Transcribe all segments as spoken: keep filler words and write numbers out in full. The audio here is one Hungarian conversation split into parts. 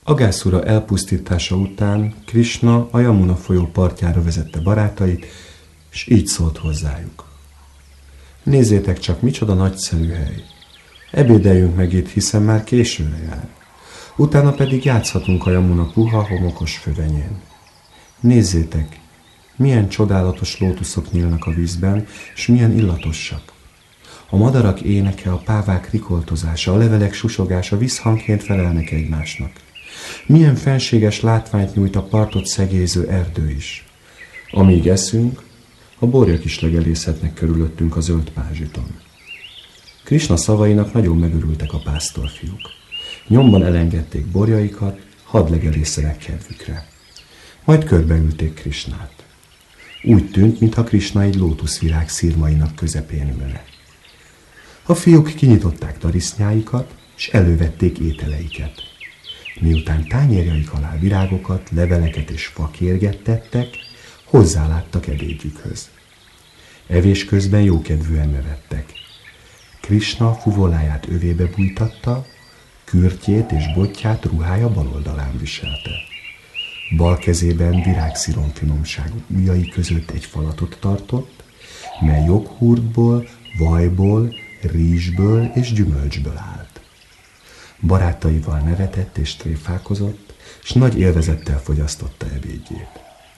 Agászura elpusztítása után Krishna a Jamuna folyó partjára vezette barátait, és így szólt hozzájuk. Nézzétek csak, micsoda nagyszerű hely. Ebédeljünk meg itt, hiszen már későre jár. Utána pedig játszhatunk a Jamuna puha, homokos fövenyén. Nézzétek, milyen csodálatos lótuszok nyílnak a vízben, és milyen illatosak. A madarak éneke, a pávák rikoltozása, a levelek susogása visszhangként felelnek egymásnak. Milyen fenséges látványt nyújt a partot szegélyző erdő is. Amíg eszünk, a borjak is legelészhetnek körülöttünk a zöld pázsiton. Krishna szavainak nagyon megörültek a pásztorfiúk. Nyomban elengedték borjaikat, hadd legelészenek kedvükre. Majd körbeülték Krishnát. Úgy tűnt, mintha Krishna egy lótuszvirág szirmainak közepén ülne. A fiúk kinyitották tarisznyáikat, és elővették ételeiket. Miután tányérjaik alá virágokat, leveleket és fakérget tettek, hozzáláttak ebédjükhöz. Evés közben jókedvűen nevettek. Krishna fuvoláját övébe bújtatta, kürtjét és botját ruhája bal oldalán viselte. Bal kezében virágszíron finomságú ujjai között egy falatot tartott, mely joghurtból, vajból, rizsből és gyümölcsből állt. Barátaival nevetett és tréfálkozott, és nagy élvezettel fogyasztotta ebédjét.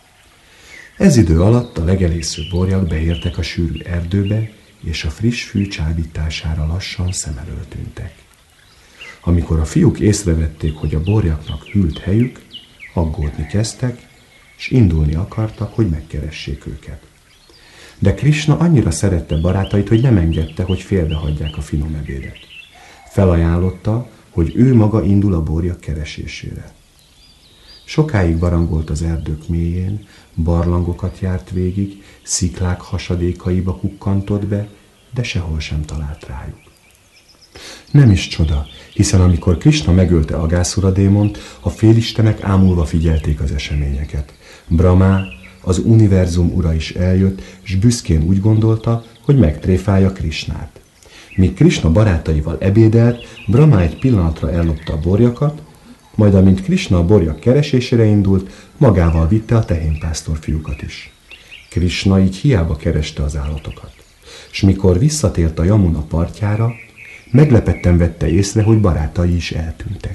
Ez idő alatt a legelésző borjak beértek a sűrű erdőbe, és a friss fű csábítására lassan szem elől tűntek. Amikor a fiúk észrevették, hogy a borjaknak hűlt helyük, aggódni kezdtek, és indulni akartak, hogy megkeressék őket. De Krishna annyira szerette barátait, hogy nem engedte, hogy félbehagyják a finom ebédet. Felajánlotta, hogy ő maga indul a borjak keresésére. Sokáig barangolt az erdők mélyén, barlangokat járt végig, sziklák hasadékaiba kukkantott be, de sehol sem talált rájuk. Nem is csoda, hiszen amikor Krishna megölte Agászura démont, a félistenek ámulva figyelték az eseményeket. Brahma, az univerzum ura is eljött, és büszkén úgy gondolta, hogy megtréfálja Krishnát. Míg Krishna barátaival ebédelt, Brahma egy pillanatra ellopta a borjakat, majd amint Krishna a borjak keresésére indult, magával vitte a tehénpásztor fiúkat is. Krishna így hiába kereste az állatokat. S mikor visszatért a Jamuna partjára, meglepetten vette észre, hogy barátai is eltűntek.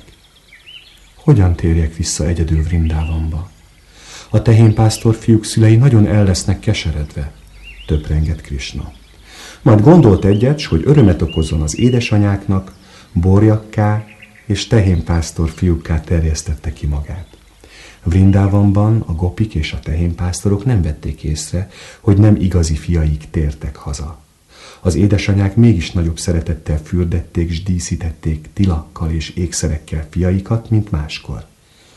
Hogyan térjek vissza egyedül Vrindávamba? A tehénpásztor fiúk szülei nagyon el lesznek keseredve, töprengett Krishna. Majd gondolt egyet, s hogy örömet okozzon az édesanyáknak, borjakká és tehénpásztor fiúkká terjesztette ki magát. Vrindávamban a gopik és a tehénpásztorok nem vették észre, hogy nem igazi fiaik tértek haza. Az édesanyák mégis nagyobb szeretettel fürdették s díszítették tilakkal és ékszerekkel fiaikat, mint máskor.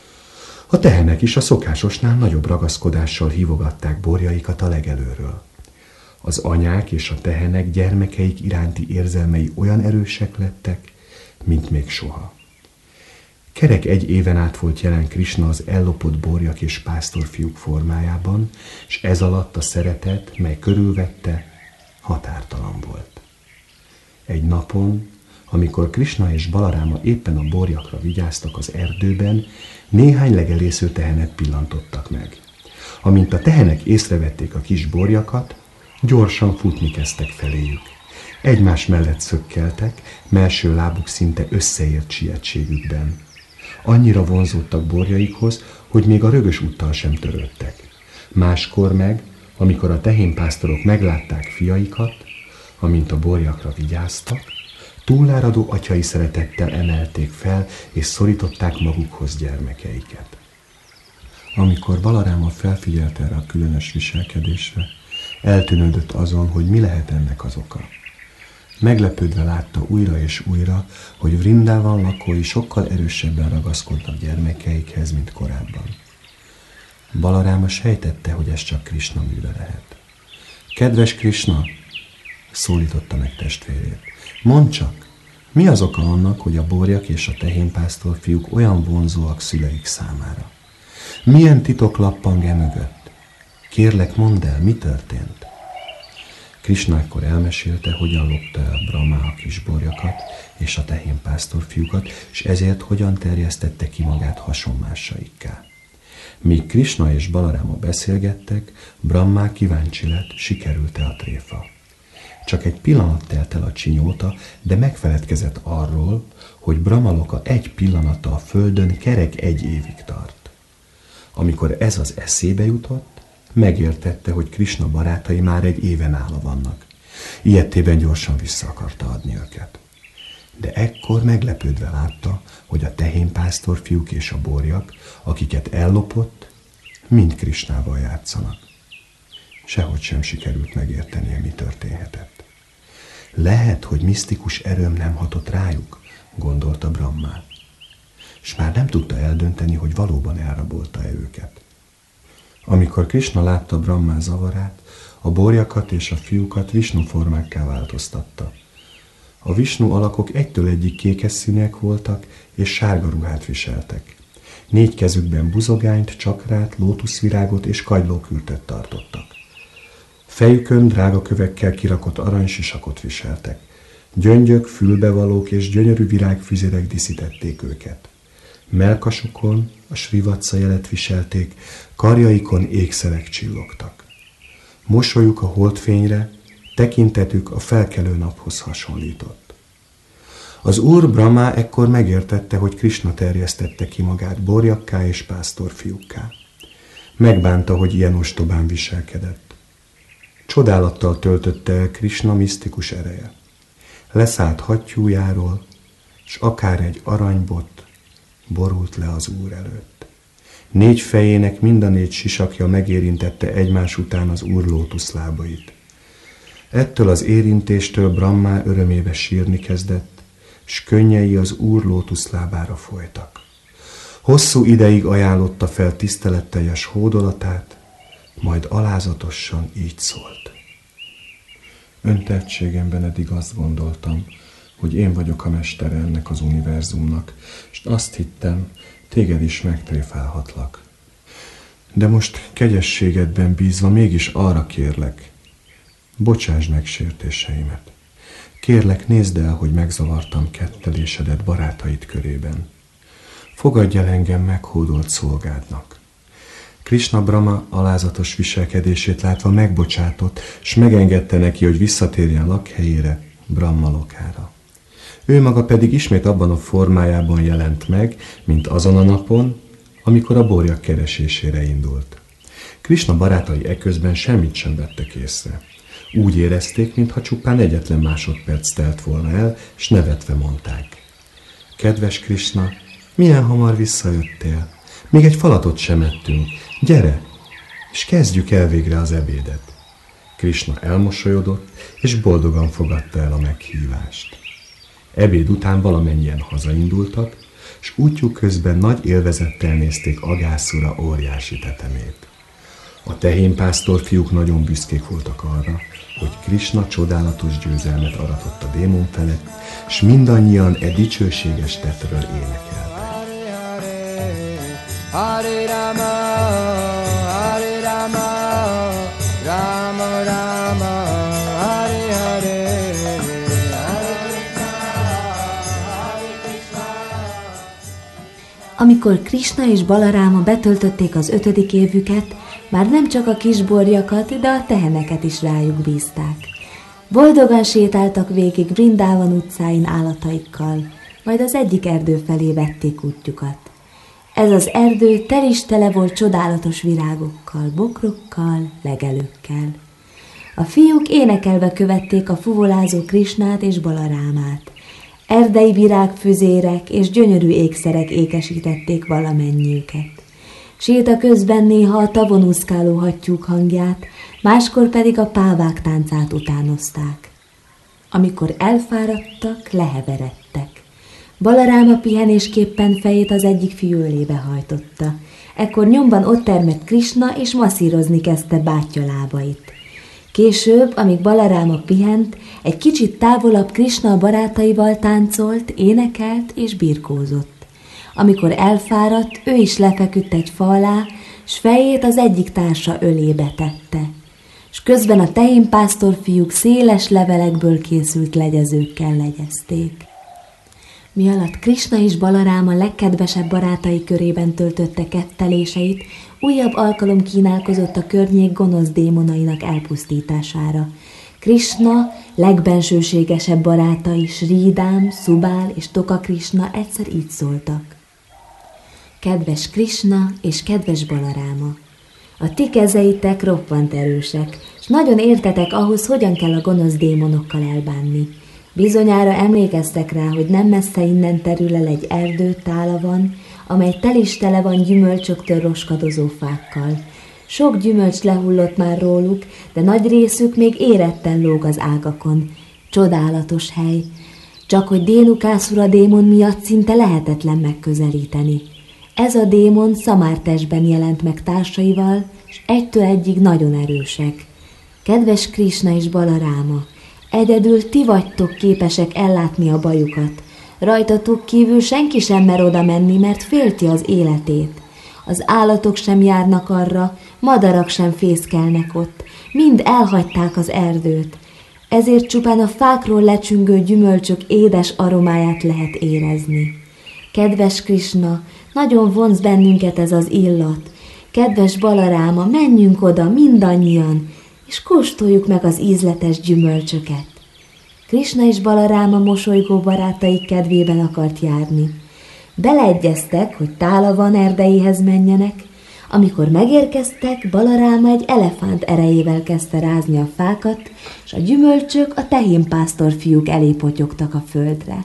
A tehenek is a szokásosnál nagyobb ragaszkodással hívogatták borjaikat a legelőről. Az anyák és a tehenek gyermekeik iránti érzelmei olyan erősek lettek, mint még soha. Kerek egy éven át volt jelen Krishna az ellopott borjak és pásztorfiúk formájában, és ez alatt a szeretet, mely körülvette, határtalan volt. Egy napon, amikor Krishna és Balaráma éppen a borjakra vigyáztak az erdőben, néhány legelésző tehenet pillantottak meg. Amint a tehenek észrevették a kis borjakat, gyorsan futni kezdtek feléjük. Egymás mellett szökkeltek, melső lábuk szinte összeért sietségükben. Annyira vonzódtak borjaikhoz, hogy még a rögös úttal sem törődtek. Máskor meg, amikor a tehénpásztorok meglátták fiaikat, amint a borjakra vigyáztak, túláradó atyai szeretettel emelték fel, és szorították magukhoz gyermekeiket. Amikor Balaráma felfigyelt erre a különös viselkedésre, eltűnődött azon, hogy mi lehet ennek az oka. Meglepődve látta újra és újra, hogy Vrindávan lakói sokkal erősebben ragaszkodnak gyermekeikhez, mint korábban. Balaráma sejtette, hogy ez csak Krishna műve lehet. Kedves Krishna, szólította meg testvérét, mondd csak, mi az oka annak, hogy a borjak és a tehénpásztor fiúk olyan vonzóak szüleik számára? Milyen titok lappang e mögött? Kérlek, mondd el, mi történt? Krisna ekkor elmesélte, hogyan lopta el Brahma a kisborjakat és a tehénpásztor fiúkat, és ezért hogyan terjesztette ki magát hasonmásaikká. Míg Krisna és Balaráma beszélgettek, Brahma kíváncsi lett, sikerült-e a tréfa. Csak egy pillanat telt el a csinyóta, de megfeledkezett arról, hogy Brahmaloka egy pillanata a földön kerek egy évig tart. Amikor ez az eszébe jutott, megértette, hogy Krisna barátai már egy éve nála vannak. Ilyettében gyorsan vissza akarta adni őket. De ekkor meglepődve látta, hogy a tehénpásztor fiúk és a borjak, akiket ellopott, mind Krisnával játszanak. Sehogy sem sikerült megértenie, mi történhetett. Lehet, hogy misztikus erőm nem hatott rájuk, gondolta Brahma, és már nem tudta eldönteni, hogy valóban elrabolta-e őket. Amikor Krisna látta Brahma zavarát, a borjakat és a fiúkat Visnu formákká változtatta. A Visnu alakok egytől egyig kékes színűek voltak, és sárga ruhát viseltek. Négy kezükben buzogányt, csakrát, lótuszvirágot és kagylókürtöt tartottak. Fejükön drága kövekkel kirakott aranysisakot viseltek. Gyöngyök, fülbevalók és gyönyörű virágfüzérek díszítették őket. Mellkasukon a srivatsa jelet viselték, karjaikon ékszerek csillogtak. Mosolyuk a holdfényre, tekintetük a felkelő naphoz hasonlított. Az úr Brahma ekkor megértette, hogy Krisna terjesztette ki magát borjakká és pásztorfiúkká. Megbánta, hogy ilyen ostobán viselkedett. Csodálattal töltötte el Krisna misztikus ereje. Leszállt hattyújáról, s akár egy aranybot borult le az úr előtt. Négy fejének mind a négy sisakja megérintette egymás után az úr lótuszlábait. Ettől az érintéstől Brahma örömébe sírni kezdett, s könnyei az úr lótuszlábára folytak. Hosszú ideig ajánlotta fel tiszteletteljes hódolatát, majd alázatosan így szólt. Öntettségemben eddig azt gondoltam, hogy én vagyok a mestere ennek az univerzumnak, és azt hittem, téged is megtréfálhatlak. De most kegyességedben bízva mégis arra kérlek, bocsásd meg sértéseimet. Kérlek, nézd el, hogy megzavartam kettelésedet barátaid körében. Fogadj el engem meghódolt szolgádnak. Krisna Brahma alázatos viselkedését látva megbocsátott, s megengedte neki, hogy visszatérjen lakhelyére, Brahma lokára. Ő maga pedig ismét abban a formájában jelent meg, mint azon a napon, amikor a borjak keresésére indult. Krisna barátai eközben semmit sem vettek észre. Úgy érezték, mintha csupán egyetlen másodperc telt volna el, s nevetve mondták. Kedves Krisna, milyen hamar visszajöttél? Még egy falatot sem ettünk. Gyere, és kezdjük el végre az ebédet. Krisna elmosolyodott, és boldogan fogadta el a meghívást. Ebéd után valamennyien hazaindultak, s útjuk közben nagy élvezettel nézték Agászura óriási tetemét. A tehénpásztor fiúk nagyon büszkék voltak arra, hogy Krisna csodálatos győzelmet aratott a démon felett, s mindannyian e dicsőséges tettről énekeltek. Hare Rama, Hare Rama, Rama Rama, Hare Hare, Hare Krishna, Hare Krishna. Amikor Krisna és Balaráma betöltötték az ötödik évüket, már nem csak a kisborjakat, de a teheneket is rájuk bízták. Boldogan sétáltak végig Vrindában utcáin állataikkal, majd az egyik erdő felé vették útjukat. Ez az erdő tel is tele volt csodálatos virágokkal, bokrokkal, legelőkkel. A fiúk énekelve követték a fuvolázó Krisnát és Balarámát. Erdei virágfüzérek és gyönyörű ékszerek ékesítették valamennyiüket. Séta közben néha a tavon úszkáló hattyúk hangját, máskor pedig a pávák táncát utánozták. Amikor elfáradtak, leheveredtek. Balaráma pihenésképpen fejét az egyik fiú ölébe hajtotta. Ekkor nyomban ott termett Krisna, és masszírozni kezdte bátyja lábait. Később, amíg Balaráma pihent, egy kicsit távolabb Krisna a barátaival táncolt, énekelt és birkózott. Amikor elfáradt, ő is lefeküdt egy fa alá, s fejét az egyik társa ölébe tette. s közben a tehénpásztorfiúk széles levelekből készült legyezőkkel legyezték. Mi alatt Krisna és Balaráma legkedvesebb barátai körében töltötte ketteléseit, újabb alkalom kínálkozott a környék gonosz démonainak elpusztítására. Krisna legbensőségesebb barátai Sridám, Szubál és Toka Krisna egyszer így szóltak. Kedves Krisna és kedves Balaráma! A ti kezeitek roppant erősek, és nagyon értetek ahhoz, hogyan kell a gonosz démonokkal elbánni. Bizonyára emlékeztek rá, hogy nem messze innen terül el egy erdő, Tálavan, amely tel is tele van gyümölcsöktől roskadozó fákkal. Sok gyümölcs lehullott már róluk, de nagy részük még éretten lóg az ágakon. Csodálatos hely, csak hogy Dénukászura démon miatt szinte lehetetlen megközelíteni. Ez a démon szamártestben jelent meg társaival, és egytől egyig nagyon erősek. Kedves Krisna és Balaráma, egyedül ti vagytok képesek ellátni a bajukat. Rajtatok kívül senki sem mer oda menni, mert félti az életét. Az állatok sem járnak arra, madarak sem fészkelnek ott, mind elhagyták az erdőt. Ezért csupán a fákról lecsüngő gyümölcsök édes aromáját lehet érezni. Kedves Krisna, nagyon vonz bennünket ez az illat. Kedves Balaráma, menjünk oda mindannyian, és kóstoljuk meg az ízletes gyümölcsöket. Krisna és Balaráma mosolygó barátaik kedvében akart járni. Beleegyeztek, hogy Tálavan erdeihez menjenek. Amikor megérkeztek, Balaráma egy elefánt erejével kezdte rázni a fákat, és a gyümölcsök a tehénpásztor fiúk elé potyogtak a földre.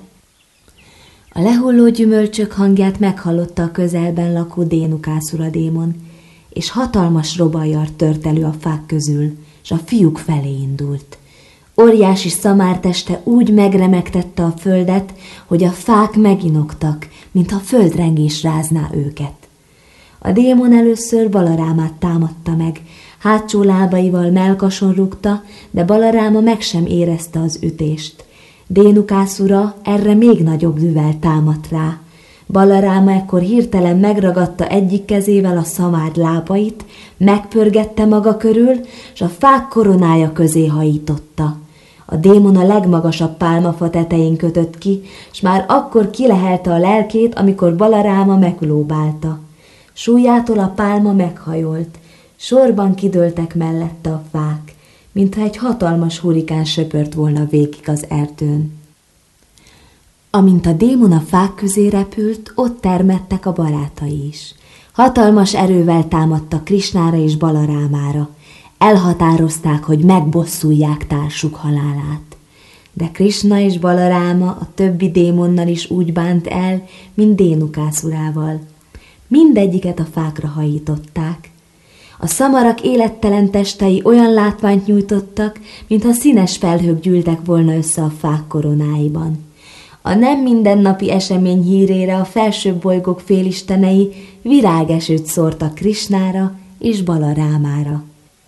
A lehulló gyümölcsök hangját meghallotta a közelben lakó Dénukászura démon, és hatalmas robajjal tört elő a fák közül, és a fiúk felé indult. Óriási szamárteste úgy megremegtette a földet, hogy a fák meginogtak, mintha földrengés rázná őket. A démon először Balarámát támadta meg, hátsó lábaival mellkason rúgta, de Balaráma meg sem érezte az ütést. Dénukászura erre még nagyobb dühvel támadt rá. Balaráma ekkor hirtelen megragadta egyik kezével a szamár lábait, megpörgette maga körül, és a fák koronája közé hajította. A démon a legmagasabb pálmafa tetején kötött ki, s már akkor kilehelte a lelkét, amikor Balaráma meglóbálta. Súlyától a pálma meghajolt, sorban kidőltek mellette a fák, mintha egy hatalmas hurikán söpört volna végig az erdőn. Amint a démon a fák közé repült, ott termettek a barátai is. Hatalmas erővel támadtak Krisnára és Balarámára. Elhatározták, hogy megbosszulják társuk halálát. De Krisna és Balaráma a többi démonnal is úgy bánt el, mint Dénukászurával. Mindegyiket a fákra hajították. A szamarak élettelen testei olyan látványt nyújtottak, mintha színes felhők gyűltek volna össze a fák koronáiban. A nem mindennapi esemény hírére a felsőbb bolygók félistenei virágesőt szórtak Krisnára és Balarámára.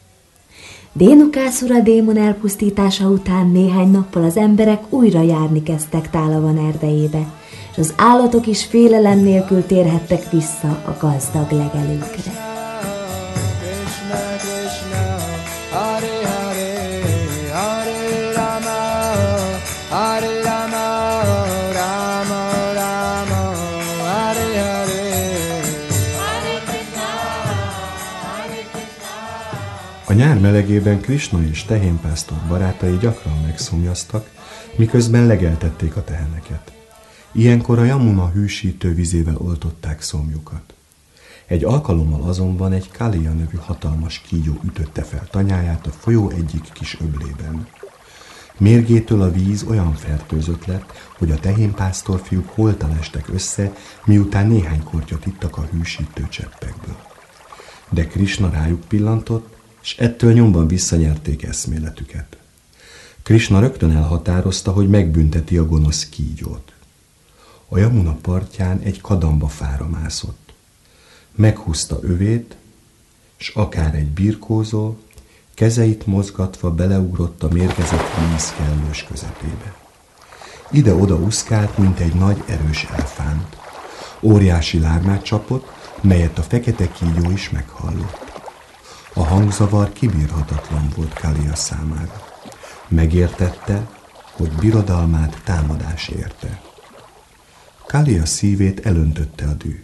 Dénukászura démon elpusztítása után néhány nappal az emberek újra járni kezdtek Tálavan erdejébe, és az állatok is félelem nélkül térhettek vissza a gazdag legelőkre. A nyár melegében Krisna és tehénpásztor barátai gyakran megszomjaztak, miközben legeltették a teheneket. Ilyenkor a Jamuna hűsítő vizével oltották szomjukat. Egy alkalommal azonban egy Kalia nevű hatalmas kígyó ütötte fel tanyáját a folyó egyik kis öblében. Mérgétől a víz olyan fertőzött lett, hogy a tehénpásztor fiúk holtan estek össze, miután néhány kortyot ittak a hűsítő cseppekből. De Krisna rájuk pillantott, és ettől nyomban visszanyerték eszméletüket. Krisna rögtön elhatározta, hogy megbünteti a gonosz kígyót. A Jamuna partján egy kadamba fára mászott. Meghúzta övét, s akár egy birkózó, kezeit mozgatva beleugrott a mérgezett víz kellős közepébe. Ide-oda uszkált, mint egy nagy erős elefánt. Óriási lármát csapott, melyet a fekete kígyó is meghallott. A hangzavar kibírhatatlan volt Kalia számára. Megértette, hogy birodalmát támadás érte. Kalia szívét elöntötte a dű.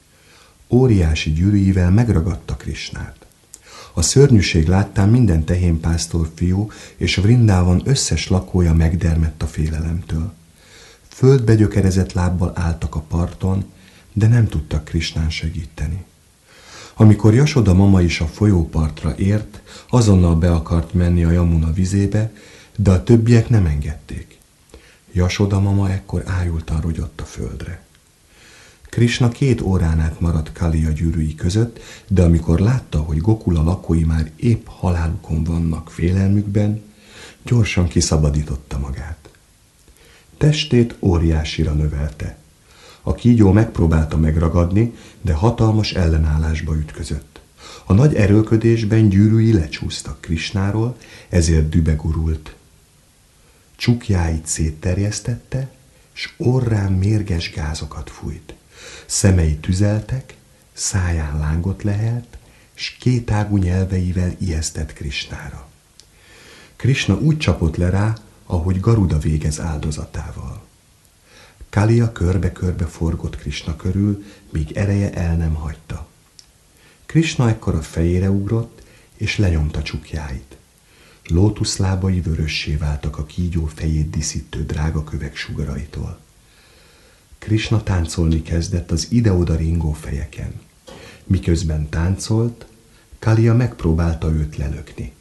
Óriási gyűrűivel megragadta Krisnát. A szörnyűség láttán minden tehénpásztor fiú és Vrindában összes lakója megdermedt a félelemtől. Földbe gyökerezett lábbal álltak a parton, de nem tudtak Krisnán segíteni. Amikor Jasoda mama is a folyópartra ért, azonnal be akart menni a Jamuna vizébe, de a többiek nem engedték. Jasoda mama ekkor ájultan rogyott a földre. Krisna két órán át maradt Kalia gyűrűi között, de amikor látta, hogy Gokula lakói már épp halálukon vannak félelmükben, gyorsan kiszabadította magát. Testét óriásira növelte. A kígyó megpróbálta megragadni, de hatalmas ellenállásba ütközött. A nagy erőlködésben gyűrűi lecsúsztak Krisnáról, ezért dühbe gurult. Csukjáit szétterjesztette, s orrán mérges gázokat fújt. Szemei tüzeltek, száján lángot lehelt, s kétágú nyelveivel ijesztett Krisnára. Krisna úgy csapott le rá, ahogy Garuda végez áldozatával. Kalia körbe-körbe forgott Krisna körül, míg ereje el nem hagyta. Krisna ekkor a fejére ugrott, és lenyomta csukjáit. Lótuszlábai vörössé váltak a kígyó fejét díszítő drága kövek sugaraitól. Krisna táncolni kezdett az ide-oda ringó fejeken. Miközben táncolt, Kalia megpróbálta őt lelökni.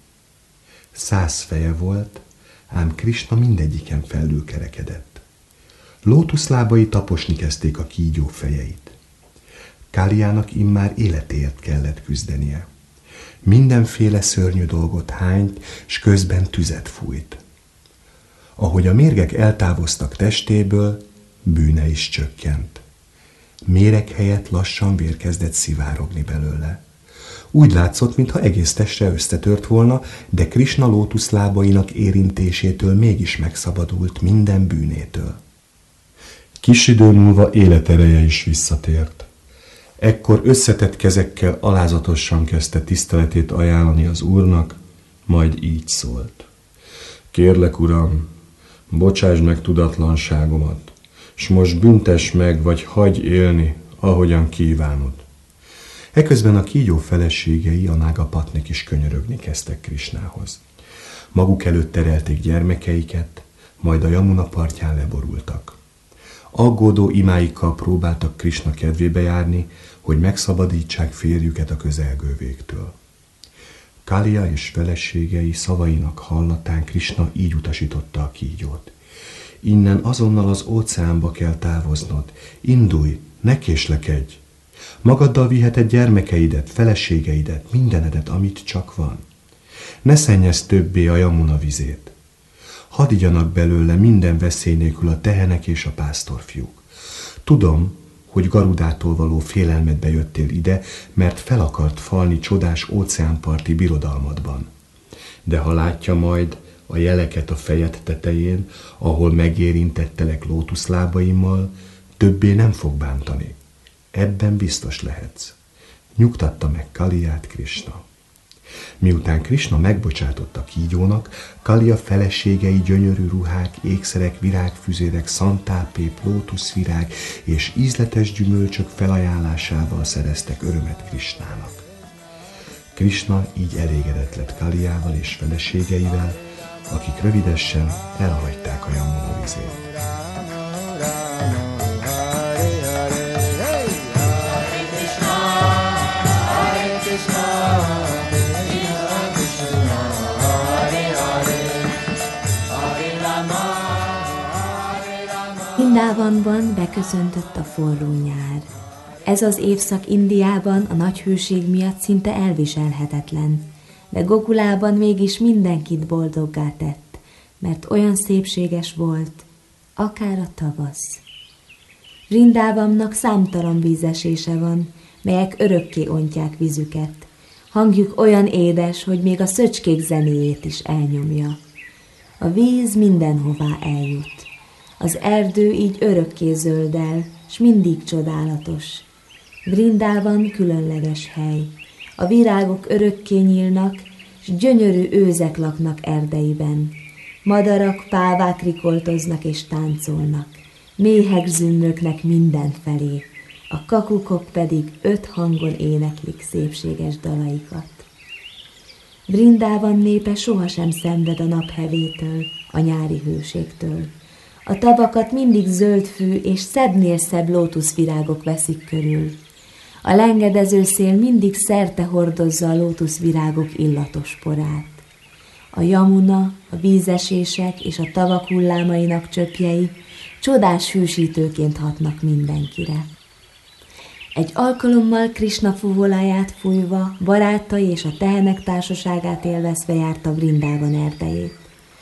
Száz feje volt, ám Krisna mindegyiken felülkerekedett. Lótuszlábai taposni kezdték a kígyó fejeit. Kaliának immár életéért kellett küzdenie. Mindenféle szörnyű dolgot hányt, s közben tüzet fújt. Ahogy a mérgek eltávoztak testéből, bűne is csökkent. Méreg helyett lassan vér kezdett szivárogni belőle. Úgy látszott, mintha egész testre összetört volna, de Krisna lótuszlábainak érintésétől mégis megszabadult minden bűnétől. Kis idő múlva életereje is visszatért. Ekkor összetett kezekkel alázatosan kezdte tiszteletét ajánlani az Úrnak, majd így szólt. Kérlek, Uram, bocsásd meg tudatlanságomat, s most büntess meg, vagy hagyj élni, ahogyan kívánod. Eközben a kígyó feleségei, a Nágapatnik is könyörögni kezdtek Krisnához. Maguk előtt terelték gyermekeiket, majd a Jamuna partján leborultak. Aggódó imáikkal próbáltak Krisna kedvébe járni, hogy megszabadítsák férjüket a közelgő végtől. Kalia és feleségei szavainak hallatán Krisna így utasította a kígyót. Innen azonnal az óceánba kell távoznod. Indulj, ne késlekedj! Magaddal viheted gyermekeidet, feleségeidet, mindenedet, amit csak van. Ne szennyezd többé a Jamuna vizét. Hadd igyanak belőle minden veszély nélkül a tehenek és a pásztorfiúk. Tudom, hogy Garudától való félelmedbe jöttél ide, mert fel akart falni csodás óceánparti birodalmadban. De ha látja majd a jeleket a fejed tetején, ahol megérintettelek lótuszlábaimmal, többé nem fog bántani. Ebben biztos lehetsz. Nyugtatta meg Kaliát Krisna. Miután Krisna megbocsátott a kígyónak, Kalia feleségei gyönyörű ruhák, ékszerek, virágfüzérek, szantápép, lótuszvirág és ízletes gyümölcsök felajánlásával szereztek örömet Krisnának. Krisna így elégedett lett Kaliával és feleségeivel, akik rövidesen elhagyták a Jamuna vizét. Vrindávanban beköszöntött a forró nyár. Ez az évszak Indiában a nagy hőség miatt szinte elviselhetetlen, de Gokulában mégis mindenkit boldoggá tett, mert olyan szépséges volt, akár a tavasz. Vrindávamnak számtalan vízesése van, melyek örökké ontják vízüket. Hangjuk olyan édes, hogy még a szöcskék zenéjét is elnyomja. A víz mindenhová eljut. Az erdő így örökké zöldel, s mindig csodálatos. Vrindávan különleges hely. A virágok örökké nyílnak, s gyönyörű őzek laknak erdeiben. Madarak, pávák rikoltoznak és táncolnak. Méhek zümmögnek mindenfelé, a kakukok pedig öt hangon éneklik szépséges dalaikat. Vrindában népe sohasem szenved a naphevétől, a nyári hőségtől. A tavakat mindig zöld fű és szebbnél szebb lótuszvirágok veszik körül. A lengedező szél mindig szerte hordozza a lótuszvirágok illatos porát. A Jamuna, a vízesések és a tavak hullámainak csöpjei csodás hűsítőként hatnak mindenkire. Egy alkalommal Krisna fuvoláját fújva, barátai és a tehenek társaságát élvezve járta Vrindában erdejét.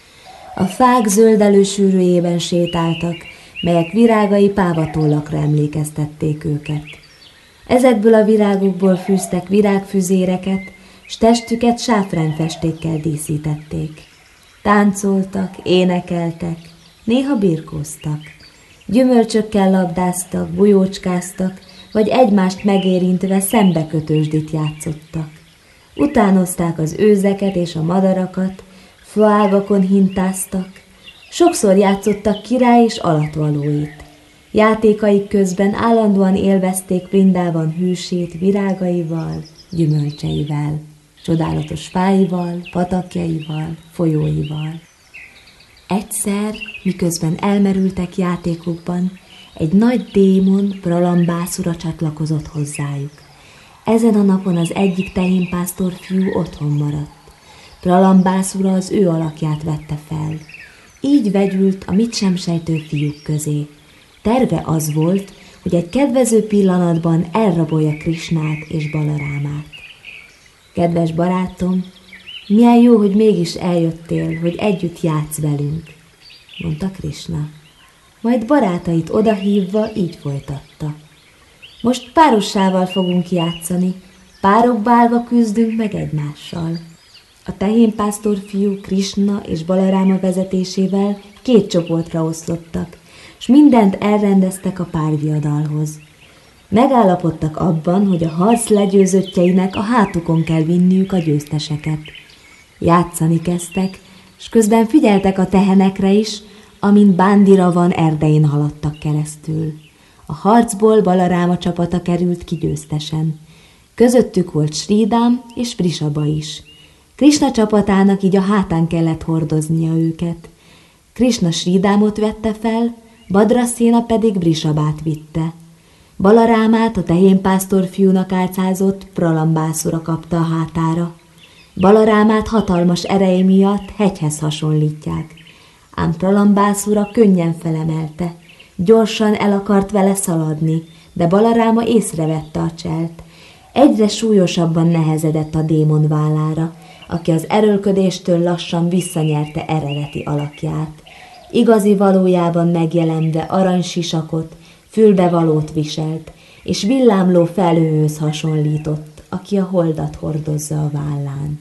A fák zöldelő sűrűjében sétáltak, melyek virágai pávatollakra emlékeztették őket. Ezekből a virágokból fűztek virágfüzéreket, s testüket sáfrányfestékkel díszítették. Táncoltak, énekeltek, néha birkóztak. Gyümölcsökkel labdáztak, bujócskáztak, vagy egymást megérintve szembekötősdit játszottak. Utánozták az őzeket és a madarakat, faágakon hintáztak, sokszor játszottak király és alattvalóit. Játékaik közben állandóan élvezték Vrindában hűsét virágaival, gyümölcseivel, csodálatos fáival, patakjaival, folyóival. Egyszer, miközben elmerültek játékukban, egy nagy démon, Pralambászura csatlakozott hozzájuk. Ezen a napon az egyik tehénpásztor fiú otthon maradt. Pralambászura az ő alakját vette fel. Így vegyült a mit sem sejtő fiúk közé. Terve az volt, hogy egy kedvező pillanatban elrabolja Krisnát és Balarámát. Kedves barátom, milyen jó, hogy mégis eljöttél, hogy együtt játsz velünk, mondta Krisna. Majd barátait odahívva így folytatta. Most párossával fogunk játszani, párokba állva küzdünk meg egymással. A tehénpásztor fiú Krisna és Balaráma vezetésével két csoportra oszlottak, s mindent elrendeztek a párviadalhoz. Megállapodtak abban, hogy a harc legyőzöttjeinek a hátukon kell vinniük a győzteseket. Játszani kezdtek, s közben figyeltek a tehenekre is, amint Bándiravan erdején haladtak keresztül. A harcból Balaráma csapata került ki győztesen. Közöttük volt Sridám és Vrisaba is. Krisna csapatának így a hátán kellett hordoznia őket. Krisna Sridámot vette fel, Badraszéna pedig Vrisabát vitte. Balarámát a tehénpásztor fiúnak álcázott Pralambászura kapta a hátára. Balarámát hatalmas ereje miatt hegyhez hasonlítják, ám Pralambászura könnyen felemelte. Gyorsan el akart vele szaladni, de Balaráma észrevette a cselt. Egyre súlyosabban nehezedett a démon vállára, aki az erőlködéstől lassan visszanyerte eredeti alakját. Igazi valójában megjelenve aranysisakot, fülbevalót viselt, és villámló felhőhöz hasonlított, aki a holdat hordozza a vállán.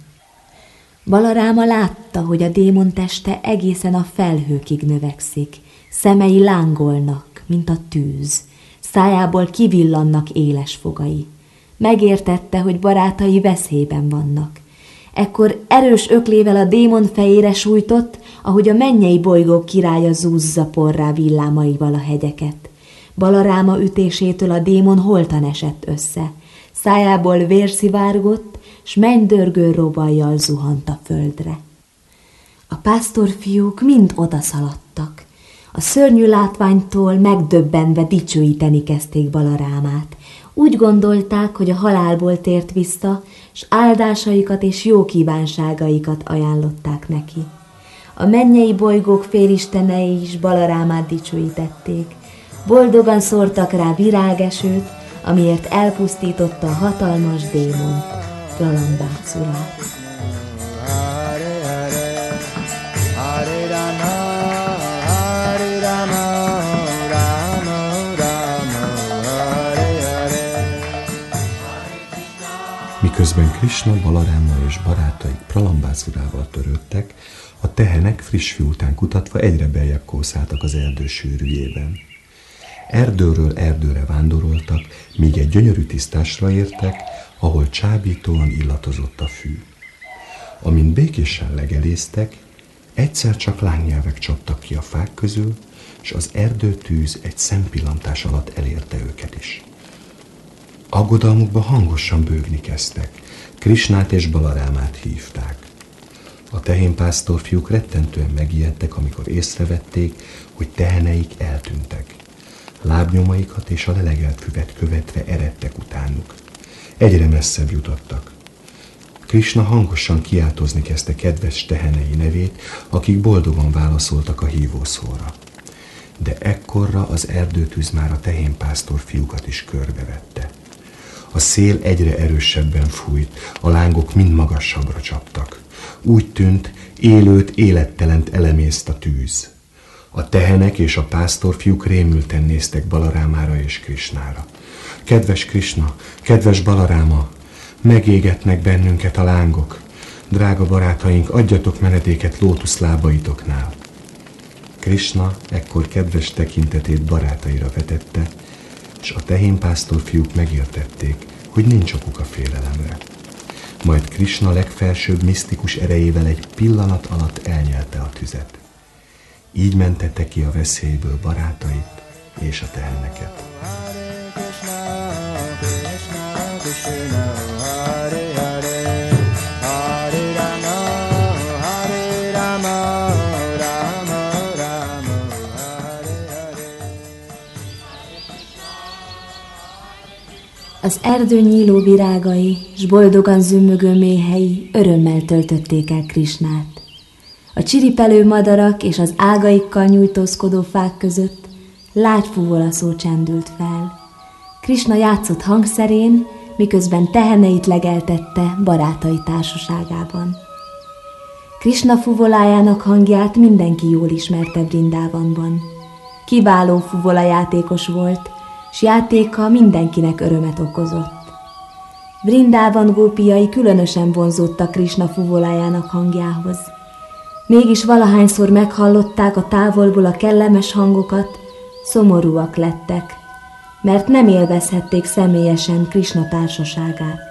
Balaráma látta, hogy a démon teste egészen a felhőkig növekszik, szemei lángolnak, mint a tűz, szájából kivillannak éles fogai. Megértette, hogy barátai veszélyben vannak. Ekkor erős öklével a démon fejére sújtott, ahogy a mennyei bolygók királya zúzza porrá villámaival a hegyeket. Balaráma ütésétől a démon holtan esett össze. Szájából vér szivárgott, s mennydörgő robajjal zuhant a földre. A pásztorfiúk mind odaszaladtak. A szörnyű látványtól megdöbbenve dicsőíteni kezdték Balarámát. Úgy gondolták, hogy a halálból tért vissza, s áldásaikat és jó kívánságaikat ajánlották neki. A mennyei bolygók félistenei is Balarámát dicsőítették. Boldogan szórtak rá virágesőt, amiért elpusztította a hatalmas démont, Pralambászurát. Miközben Krisna, Balaráma és barátai Pralambászurával törődtek, a tehenek friss fű után kutatva egyre beljebb kószáltak az erdő sűrűjében. Erdőről erdőre vándoroltak, míg egy gyönyörű tisztásra értek, ahol csábítóan illatozott a fű. Amint békésen legeléztek, egyszer csak lángnyelvek csaptak ki a fák közül, és az erdőtűz egy szempillantás alatt elérte őket is. Aggodalmukba hangosan bőgni kezdtek, Krisnát és Balarámát hívták. A tehénpásztor fiúk rettentően megijedtek, amikor észrevették, hogy teheneik eltűntek. Lábnyomaikat és a lelegelt füvet követve eredtek utánuk. Egyre messzebb jutottak. Krisna hangosan kiáltozni kezdte kedves tehenei nevét, akik boldogan válaszoltak a hívószóra. De ekkorra az erdőtűz már a tehénpásztor fiúkat is körbevette. A szél egyre erősebben fújt, a lángok mind magasabbra csaptak. Úgy tűnt, élőt, élettelent elemészt a tűz. A tehenek és a pásztorfiúk rémülten néztek Balarámára és Krisnára. Kedves Krisna, kedves Balaráma, megégetnek bennünket a lángok. Drága barátaink, adjatok menedéket lótuszlábaitoknál. Krisna ekkor kedves tekintetét barátaira vetette, és a tehénpásztorfiúk megértették, hogy nincs okuk a félelemre. Majd Krisna legfelsőbb misztikus erejével egy pillanat alatt elnyelte a tüzet. Így mentette ki a veszélyből barátait és a teheneket. Az erdő nyíló virágai s boldogan zümmögő méhei örömmel töltötték el Krisnát. A csiripelő madarak és az ágaikkal nyújtózkodó fák között lágy fuvolaszó csendült fel. Krisna játszott hangszerén, miközben teheneit legeltette barátai társaságában. Krisna fuvolájának hangját mindenki jól ismerte Brindávanban. Kiváló fuvolajátékos volt, s játéka mindenkinek örömet okozott. Brindávan gópiai különösen vonzódtak Krisna fuvolájának hangjához. Mégis valahányszor meghallották a távolból a kellemes hangokat, szomorúak lettek, mert nem élvezhették személyesen Krisna társaságát.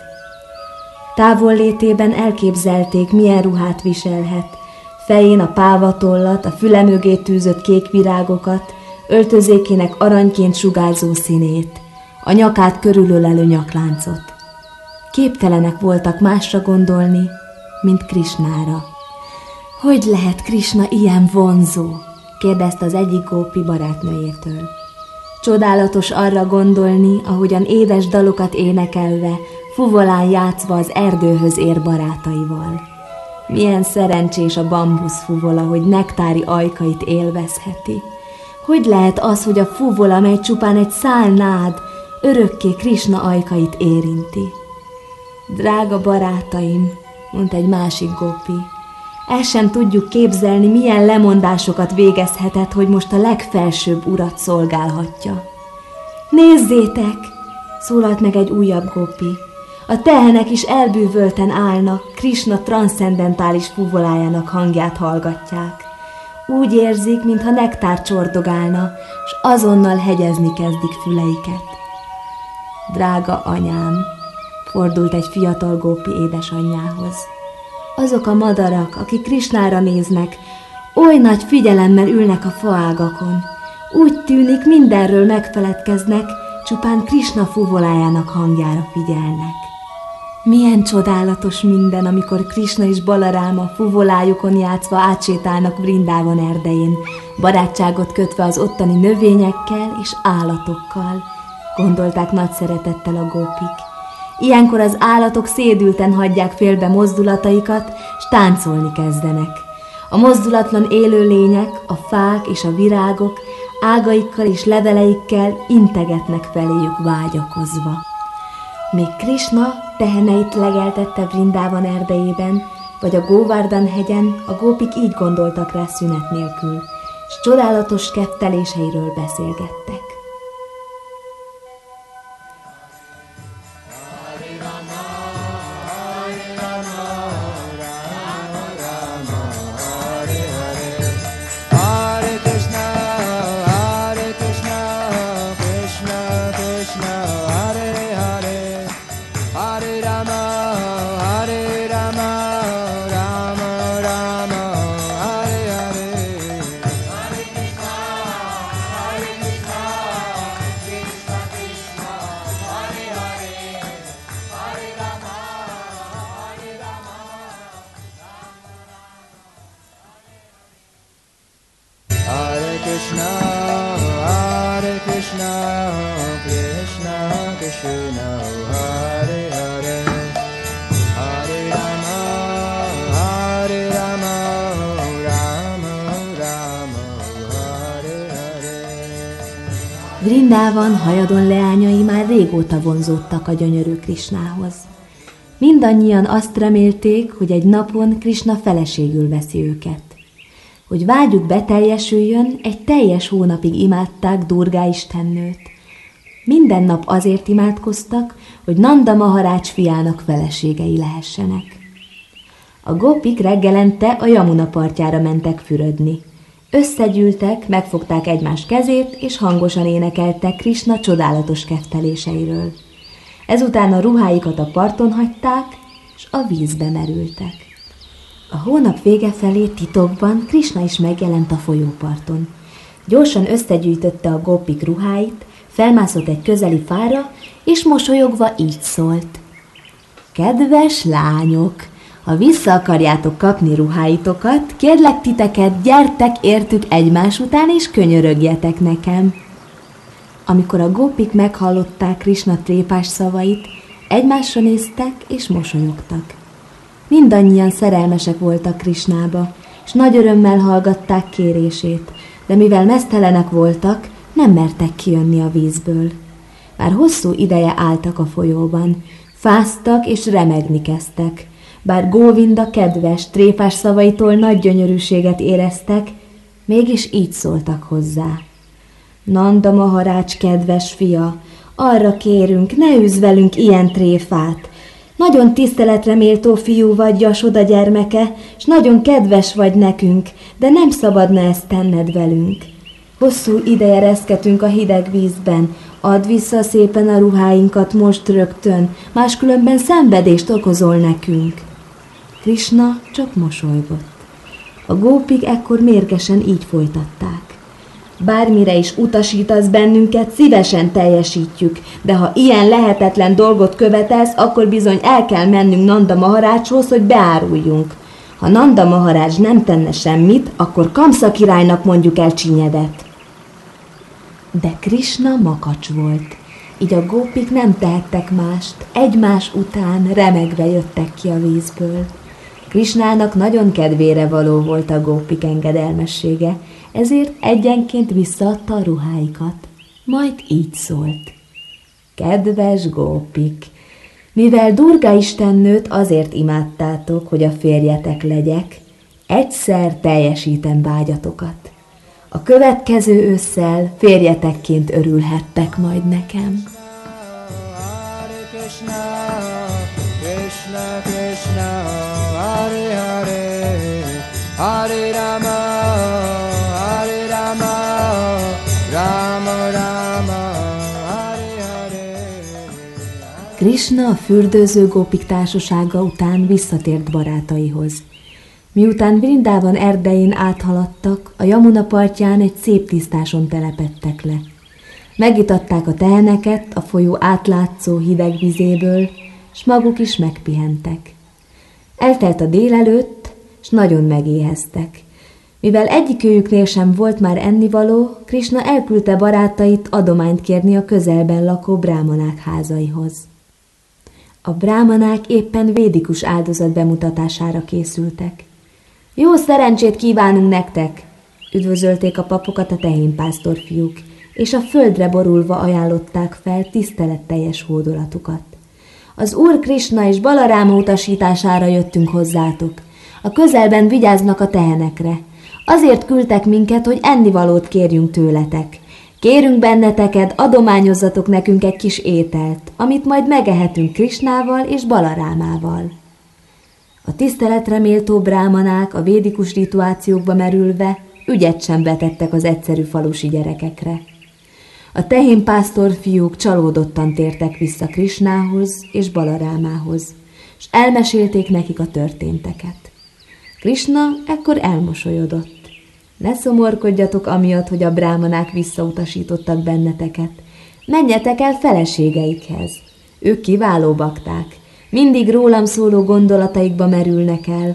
Távollétében elképzelték, milyen ruhát viselhet, fején a pávatollat, a füle mögé tűzött kék virágokat, öltözékének aranyként sugárzó színét, a nyakát körülölelő nyakláncot. Képtelenek voltak másra gondolni, mint Krisnára. Hogy lehet Krisna ilyen vonzó? Kérdezte az egyik gópi barátnőjétől. Csodálatos arra gondolni, ahogyan édes dalokat énekelve, fuvolán játszva az erdőhöz ér barátaival. Milyen szerencsés a bambusz fuvola, hogy nektári ajkait élvezheti. Hogy lehet az, hogy a fuvola, mely csupán egy szál nád, örökké Krisna ajkait érinti? Drága barátaim, mondta egy másik gópi, el sem tudjuk képzelni, milyen lemondásokat végezhetett, hogy most a legfelsőbb urat szolgálhatja. Nézzétek! Szólalt meg egy újabb gópi. A tehenek is elbűvölten állnak, Krisna transzcendentális fuvolájának hangját hallgatják. Úgy érzik, mintha nektár csordogálna, s azonnal hegyezni kezdik füleiket. Drága anyám, fordult egy fiatal gópi édesanyjához. Azok a madarak, akik Krisnára néznek, oly nagy figyelemmel ülnek a faágakon. Úgy tűnik, mindenről megfeledkeznek, csupán Krisna fuvolájának hangjára figyelnek. Milyen csodálatos minden, amikor Krisna és Balaráma fuvolájukon játszva átsétálnak Brindávan erdején, barátságot kötve az ottani növényekkel és állatokkal, gondolták nagy szeretettel a gópik. Ilyenkor az állatok szédülten hagyják félbe mozdulataikat, s táncolni kezdenek. A mozdulatlan élőlények, a fák és a virágok ágaikkal és leveleikkel integetnek feléjük vágyakozva. Míg Krisna teheneit legeltette Brindávan erdejében, vagy a Góvardhan hegyen, a gópik így gondoltak rá szünet nélkül, s csodálatos ketteléseiről beszélgettek. Krishna, Hare Krishna, Krishna Krishna, Hare Hare, Hare Rama, Hare Rama, Rama Rama, Hare Hare. Vrindában Hajadon leányai már régóta vonzódtak a gyönyörű Krishnához. Mindannyian azt remélték, hogy egy napon Krishna feleségül veszi őket. Hogy vágyuk beteljesüljön, egy teljes hónapig imádták Durgá istennőt. Minden nap azért imádkoztak, hogy Nanda Maharács fiának feleségei lehessenek. A gópik reggelente a Jamuna partjára mentek fürödni. Összegyűltek, megfogták egymás kezét, és hangosan énekeltek Krishna csodálatos kefteléseiről. Ezután a ruháikat a parton hagyták, és a vízbe merültek. A hónap vége felé titokban Krishna is megjelent a folyóparton. Gyorsan összegyűjtötte a gópik ruháit, felmászott egy közeli fára, és mosolyogva így szólt. Kedves lányok, ha vissza akarjátok kapni ruháitokat, kérlek titeket, gyertek értük egymás után, és könyörögjetek nekem. Amikor a gópik meghallották Krishna trépás szavait, egymásra néztek és mosolyogtak. Mindannyian szerelmesek voltak Krishnába, és nagy örömmel hallgatták kérését, de mivel meztelenek voltak, nem mertek kijönni a vízből. Már hosszú ideje álltak a folyóban, fáztak és remegni kezdtek. Bár Góvinda kedves, tréfás szavaitól nagy gyönyörűséget éreztek, mégis így szóltak hozzá. Nanda Maharács kedves fia, arra kérünk, ne üzz velünk ilyen tréfát. Nagyon tiszteletre méltó fiú vagy, Jasoda gyermeke, s nagyon kedves vagy nekünk, de nem szabadna ezt tenned velünk. Hosszú ideje reszketünk a hideg vízben, add vissza szépen a ruháinkat most rögtön, máskülönben szenvedést okozol nekünk. Krishna csak mosolygott. A gópik ekkor mérgesen így folytatták. Bármire is utasítasz bennünket, szívesen teljesítjük, de ha ilyen lehetetlen dolgot követelsz, akkor bizony el kell mennünk Nanda Maharácshoz, hogy beáruljunk. Ha Nanda Maharács nem tenne semmit, akkor Kamsa királynak mondjuk el csinyedet. De Krishna makacs volt, így a gópik nem tehettek mást, egymás után remegve jöttek ki a vízből. Krishnának nagyon kedvére való volt a gópik engedelmessége, ezért egyenként visszaadta a ruháikat. Majd így szólt. Kedves gópik, mivel Durga istennőt azért imádtátok, hogy a férjetek legyek, egyszer teljesítem vágyatokat. A következő ősszel férjetekként örülhettek majd nekem. Krishna, Krishna, Hare Hare, Hare Rama, Hare Rama, Rama Rama, Hare Hare. Krishna a fürdőző gópik társasága után visszatért barátaihoz. Miután Vrindában erdején áthaladtak, a Jamuna partján egy szép tisztáson telepedtek le. Megitatták a teheneket a folyó átlátszó hideg vizéből, s maguk is megpihentek. Eltelt a délelőtt, s nagyon megéheztek. Mivel egyikőjüknél sem volt már ennivaló, Krishna elküldte barátait adományt kérni a közelben lakó brámanák házaihoz. A brámanák éppen védikus áldozat bemutatására készültek. Jó szerencsét kívánunk nektek! Üdvözölték a papokat a tehénpásztor fiúk, és a földre borulva ajánlották fel tiszteletteljes hódolatukat. Az Úr Krishna és Balaráma utasítására jöttünk hozzátok. A közelben vigyáznak a tehenekre. Azért küldtek minket, hogy ennivalót kérjünk tőletek. Kérünk benneteket, adományozzatok nekünk egy kis ételt, amit majd megehetünk Krishnával és Balarámával. A tiszteletre méltó brámanák a védikus rituációkba merülve ügyet sem vetettek az egyszerű falusi gyerekekre. A tehénpásztor fiúk csalódottan tértek vissza Krishnához és Balarámához, és elmesélték nekik a történteket. Krishna ekkor elmosolyodott. Ne szomorkodjatok amiatt, hogy a brámanák visszautasítottak benneteket. Menjetek el feleségeikhez. Ők kiváló bakták. Mindig rólam szóló gondolataikba merülnek el.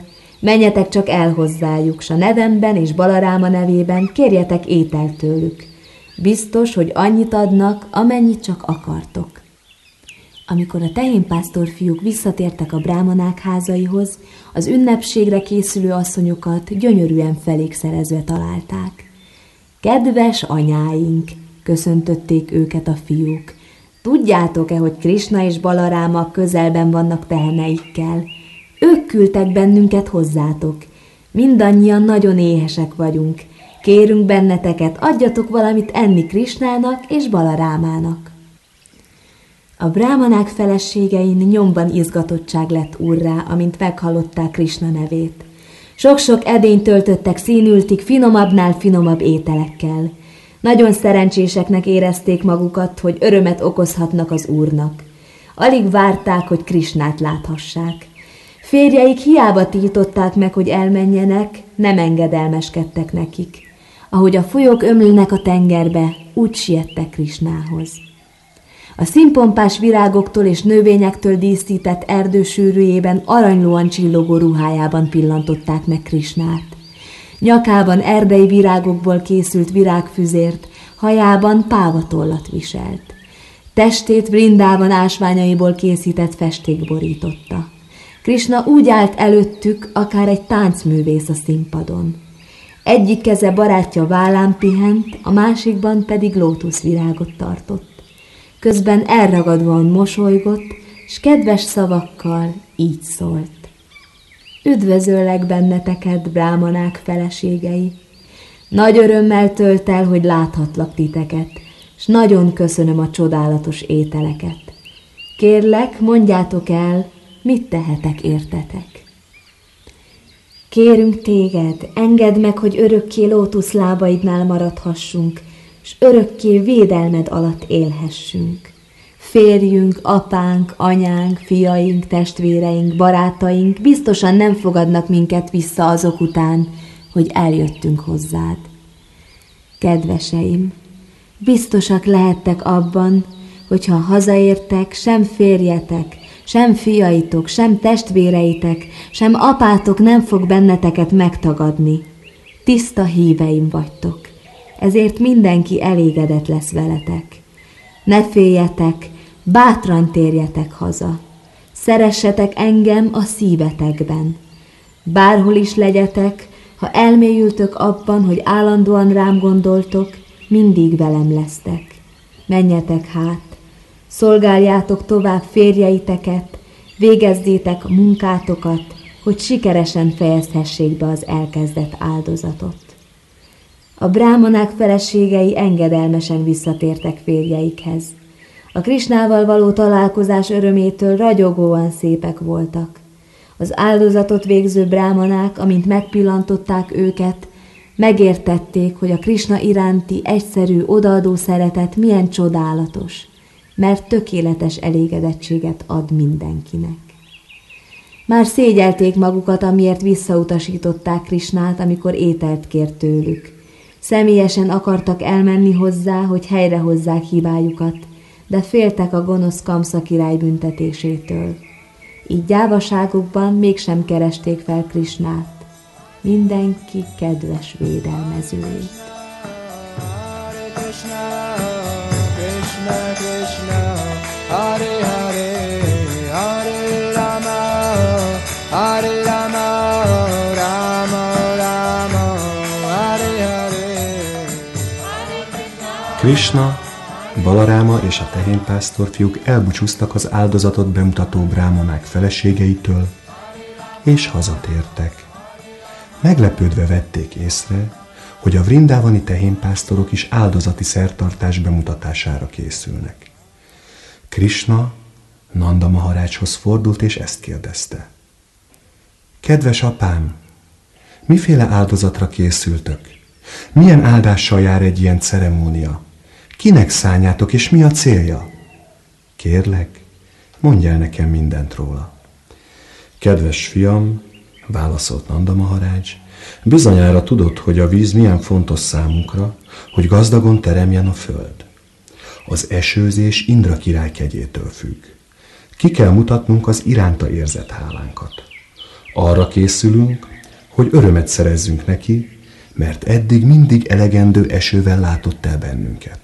Menjetek csak el hozzájuk, s a nevemben és Balaráma nevében kérjetek ételt tőlük. Biztos, hogy annyit adnak, amennyit csak akartok. Amikor a tehénpásztor fiúk visszatértek a brámanák házaihoz, az ünnepségre készülő asszonyokat gyönyörűen felékszerezve találták. Kedves anyáink, köszöntötték őket a fiúk. Tudjátok-e, hogy Krisna és Balaráma közelben vannak teheneikkel? Ők küldtek bennünket hozzátok. Mindannyian nagyon éhesek vagyunk. Kérünk benneteket, adjatok valamit enni Krisnának és Balarámának. A brámanák feleségein nyomban izgatottság lett úrrá, amint meghallották Krisna nevét. Sok-sok edényt töltöttek színültig finomabbnál finomabb ételekkel. Nagyon szerencséseknek érezték magukat, hogy örömet okozhatnak az úrnak. Alig várták, hogy Krisnát láthassák. Férjeik hiába tiltották meg, hogy elmenjenek, nem engedelmeskedtek nekik. Ahogy a folyók ömlőnek a tengerbe, úgy siettek Krisnához. A színpompás virágoktól és növényektől díszített erdő sűrűjében aranylóan csillogó ruhájában pillantották meg Krisnát. Nyakában erdei virágokból készült virágfüzért, hajában pávatollat viselt. Testét Vrindában ásványaiból készített festék borította. Krisna úgy állt előttük, akár egy táncművész a színpadon. Egyik keze barátja vállán pihent, a másikban pedig lótuszvirágot tartott. Közben elragadóan mosolygott, s kedves szavakkal így szólt. Üdvözöllek benneteket, brámanák feleségei! Nagy örömmel tölt el, hogy láthatlak titeket, s nagyon köszönöm a csodálatos ételeket. Kérlek, mondjátok el, mit tehetek értetek? Kérünk téged, engedd meg, hogy örökké lótuszlábaidnál maradhassunk, s örökké védelmed alatt élhessünk. Férjünk, apánk, anyánk, fiaink, testvéreink, barátaink biztosan nem fogadnak minket vissza azok után, hogy eljöttünk hozzád. Kedveseim, biztosak lehettek abban, hogyha hazaértek, sem férjetek, sem fiaitok, sem testvéreitek, sem apátok nem fog benneteket megtagadni. Tiszta híveim vagytok, ezért mindenki elégedett lesz veletek. Ne féljetek, bátran térjetek haza. Szeressetek engem a szívetekben. Bárhol is legyetek, ha elmélyültök abban, hogy állandóan rám gondoltok, mindig velem lesztek. Menjetek hát, szolgáljátok tovább férjeiteket, végezzétek munkátokat, hogy sikeresen fejezhessék be az elkezdett áldozatot. A brámanák feleségei engedelmesen visszatértek férjeikhez. A Krisnával való találkozás örömétől ragyogóan szépek voltak. Az áldozatot végző brámanák, amint megpillantották őket, megértették, hogy a Krisna iránti egyszerű, odaadó szeretet milyen csodálatos, mert tökéletes elégedettséget ad mindenkinek. Már szégyelték magukat, amiért visszautasították Krisnát, amikor ételt kért tőlük. Személyesen akartak elmenni hozzá, hogy helyrehozzák hibájukat, de féltek a gonosz Kamsza király büntetésétől. Így gyávaságukban mégsem keresték fel Krisnát, mindenki kedves védelmezőjét. Krisna, Balaráma és a tehénpásztor fiúk elbúcsúztak az áldozatot bemutató brámanák feleségeitől, és hazatértek. Meglepődve vették észre, hogy a vrindávani tehénpásztorok is áldozati szertartás bemutatására készülnek. Krisna Nanda Maharácshoz fordult, és ezt kérdezte. Kedves apám, miféle áldozatra készültök? Milyen áldással jár egy ilyen ceremónia? Kinek szánjátok, és mi a célja? Kérlek, mondj el nekem mindent róla. Kedves fiam, válaszolt Nanda Maharács, bizonyára tudod, hogy a víz milyen fontos számunkra, hogy gazdagon teremjen a föld. Az esőzés Indra király kegyétől függ. Ki kell mutatnunk az iránta érzett hálánkat. Arra készülünk, hogy örömet szerezzünk neki, mert eddig mindig elegendő esővel látott el bennünket.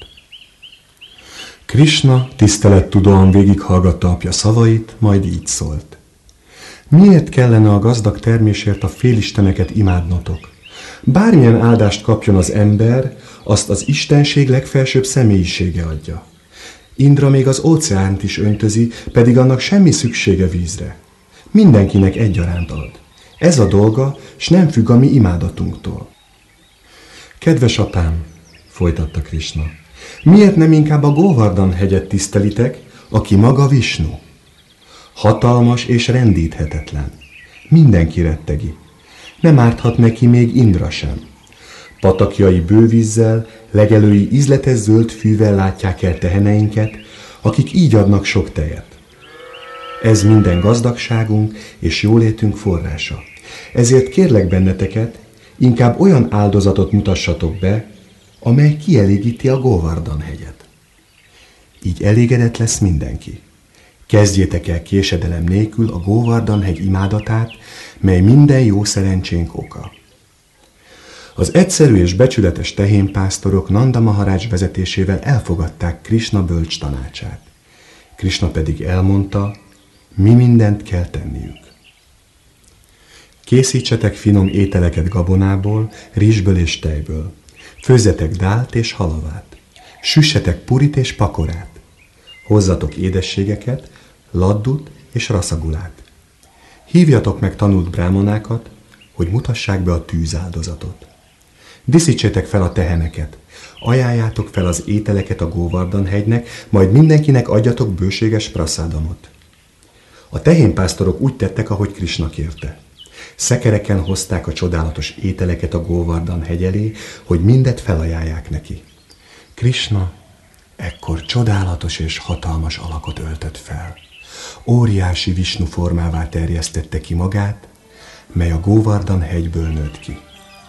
Krishna tisztelettudóan végighallgatta apja szavait, majd így szólt. Miért kellene a gazdag termésért a félisteneket imádnotok? Bármilyen áldást kapjon az ember, azt az istenség legfelsőbb személyisége adja. Indra még az óceánt is öntözi, pedig annak semmi szüksége vízre. Mindenkinek egyaránt ad. Ez a dolga, s nem függ a mi imádatunktól. Kedves apám, folytatta Krishna, miért nem inkább a Govardhan hegyet tisztelitek, aki maga Visnu? Hatalmas és rendíthetetlen. Mindenki rettegi. Nem árthat neki még Indra sem. Patakjai bővízzel, legelői ízletes zöld fűvel látják el teheneinket, akik így adnak sok tejet. Ez minden gazdagságunk és jólétünk forrása. Ezért kérlek benneteket, inkább olyan áldozatot mutassatok be, amely kielégíti a Govardhan hegyet. Így elégedett lesz mindenki. Kezdjétek el késedelem nélkül a Govardhan hegy imádatát, mely minden jó szerencsénk oka. Az egyszerű és becsületes tehénpásztorok Nanda Maharaj vezetésével elfogadták Krishna bölcs tanácsát. Krishna pedig elmondta, mi mindent kell tenniük. Készítsetek finom ételeket gabonából, rizsből és tejből. Főzzetek dált és halavát. Süssetek purit és pakorát. Hozzatok édességeket, laddut és raszagulát. Hívjatok meg tanult brámonákat, hogy mutassák be a tűzáldozatot. Díszítsétek fel a teheneket, ajánljátok fel az ételeket a Govardhan hegynek, majd mindenkinek adjatok bőséges praszádamot. A tehénpásztorok úgy tettek, ahogy Krishna kérte. Szekereken hozták a csodálatos ételeket a Govardhan hegy elé, hogy mindet felajánlják neki. Krishna ekkor csodálatos és hatalmas alakot öltött fel. Óriási Visnu formává terjesztette ki magát, mely a Govardhan hegyből nőtt ki.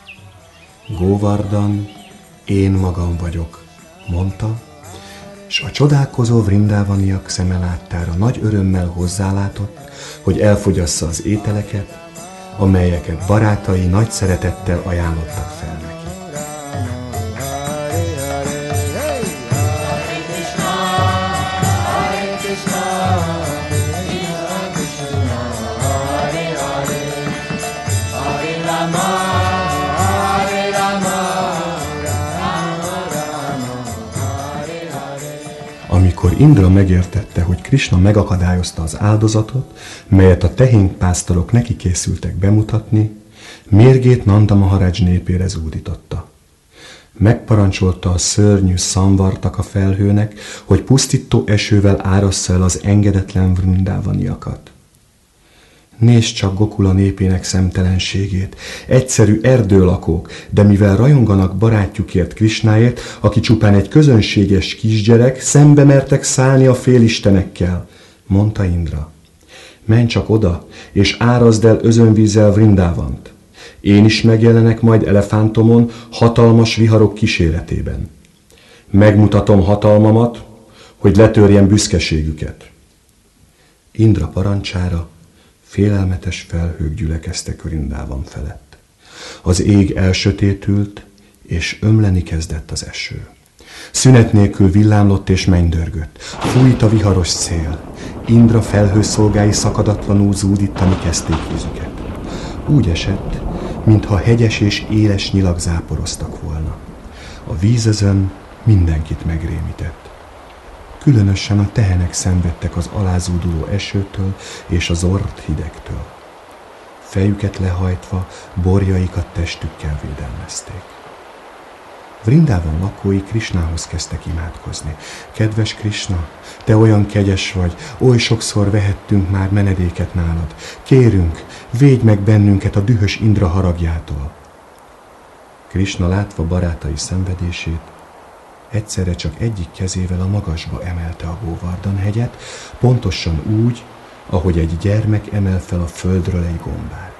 Govardhan, én magam vagyok, mondta, s a csodálkozó vrindávaniak szeme láttára nagy örömmel hozzálátott, hogy elfogyassza az ételeket, amelyeket barátai nagy szeretettel ajánlottak fel neki. Amikor Indra megértette, hogy Krishna megakadályozta az áldozatot, melyet a tehénpásztorok neki készültek bemutatni, mérgét Nanda Maharaj népére zúdította. Megparancsolta a szörnyű Szamvartaka felhőnek, hogy pusztító esővel árassza el az engedetlen vrindávaniakat. Nézd csak Gokula népének szemtelenségét, egyszerű erdőlakók, de mivel rajonganak barátjukért, Krishnáért, aki csupán egy közönséges kisgyerek, szembe mertek szállni a félistenekkel, mondta Indra. Menj csak oda, és árazd el özönvízzel Vrindávant. Én is megjelenek majd elefántomon, hatalmas viharok kíséretében. Megmutatom hatalmamat, hogy letörjem büszkeségüket. Indra parancsára félelmetes felhők gyülekeztek Vrindávan felett. Az ég elsötétült, és ömleni kezdett az eső. Szünet nélkül villámlott és mennydörgött. Fújt a viharos szél. Indra felhőszolgái szakadatlanul zúdítani kezdték vízüket. Úgy esett, mintha hegyes és éles nyilak záporoztak volna. A vízözön mindenkit megrémített. Különösen a tehenek szenvedtek az alázúduló esőtől és az orrt hidegtől. Fejüket lehajtva, borjaikat testükkel védelmezték. Vrindában lakói Krishnához kezdtek imádkozni. Kedves Krishna, te olyan kegyes vagy, oly sokszor vehettünk már menedéket nálad. Kérünk, védj meg bennünket a dühös Indra haragjától. Krishna látva barátai szenvedését, egyszerre csak egyik kezével a magasba emelte a Govardhan hegyet, pontosan úgy, ahogy egy gyermek emel fel a földről egy gombát.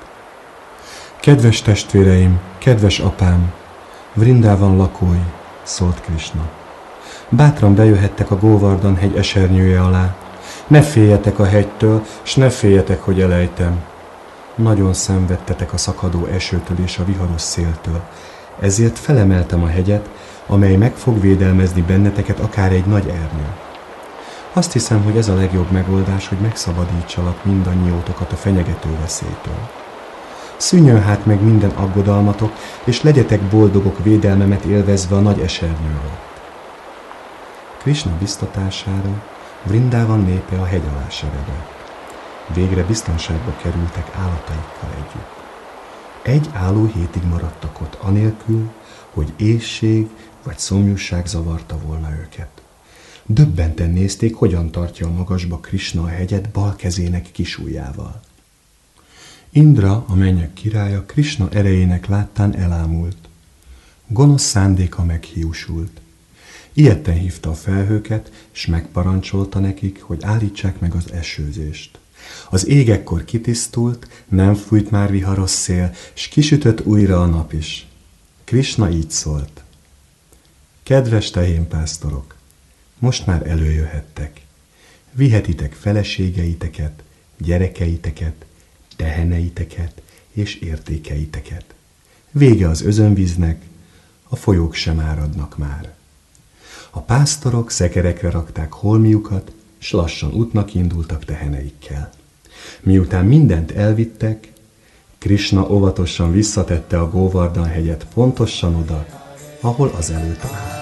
Kedves testvéreim, kedves apám, Vrindában lakói, szólt Krishna. Bátran bejöhettek a Govardhan hegy esernyője alá. Ne féljetek a hegytől, s ne féljetek, hogy elejtem. Nagyon szenvedtetek a szakadó esőtől és a viharos széltől, ezért felemeltem a hegyet, amely meg fog védelmezni benneteket akár egy nagy ernyő. Azt hiszem, hogy ez a legjobb megoldás, hogy megszabadítsalak mindannyiótokat a fenyegető veszélytől. Szűnjön hát meg minden aggodalmatok, és legyetek boldogok védelmemet élvezve a nagy esernyő alatt. Krisna biztatására Vrindában népe a hegy alá seregelt. Végre biztonságba kerültek állataikkal együtt. Egy álló hétig maradtak ott anélkül, hogy éhség vagy szomjúság zavarta volna őket. Döbbenten nézték, hogyan tartja a magasba Krisna a hegyet bal kezének kisujjával. Indra, a mennyek királya, Krisna erejének láttán elámult. Gonosz szándéka meghiúsult. Ijedten hívta a felhőket, s megparancsolta nekik, hogy állítsák meg az esőzést. Az ég ekkor kitisztult, nem fújt már viharos szél, s kisütött újra a nap is. Krisna így szólt. Kedves tehénpásztorok, most már előjöhettek. Vihetitek feleségeiteket, gyerekeiteket, teheneiteket és értékeiteket. Vége az özönvíznek, a folyók sem áradnak már. A pásztorok szekerekre rakták holmiukat, s lassan útnak indultak teheneikkel. Miután mindent elvittek, Krisna óvatosan visszatette a Góvardhan hegyet pontosan oda, ahol azelőtt áll.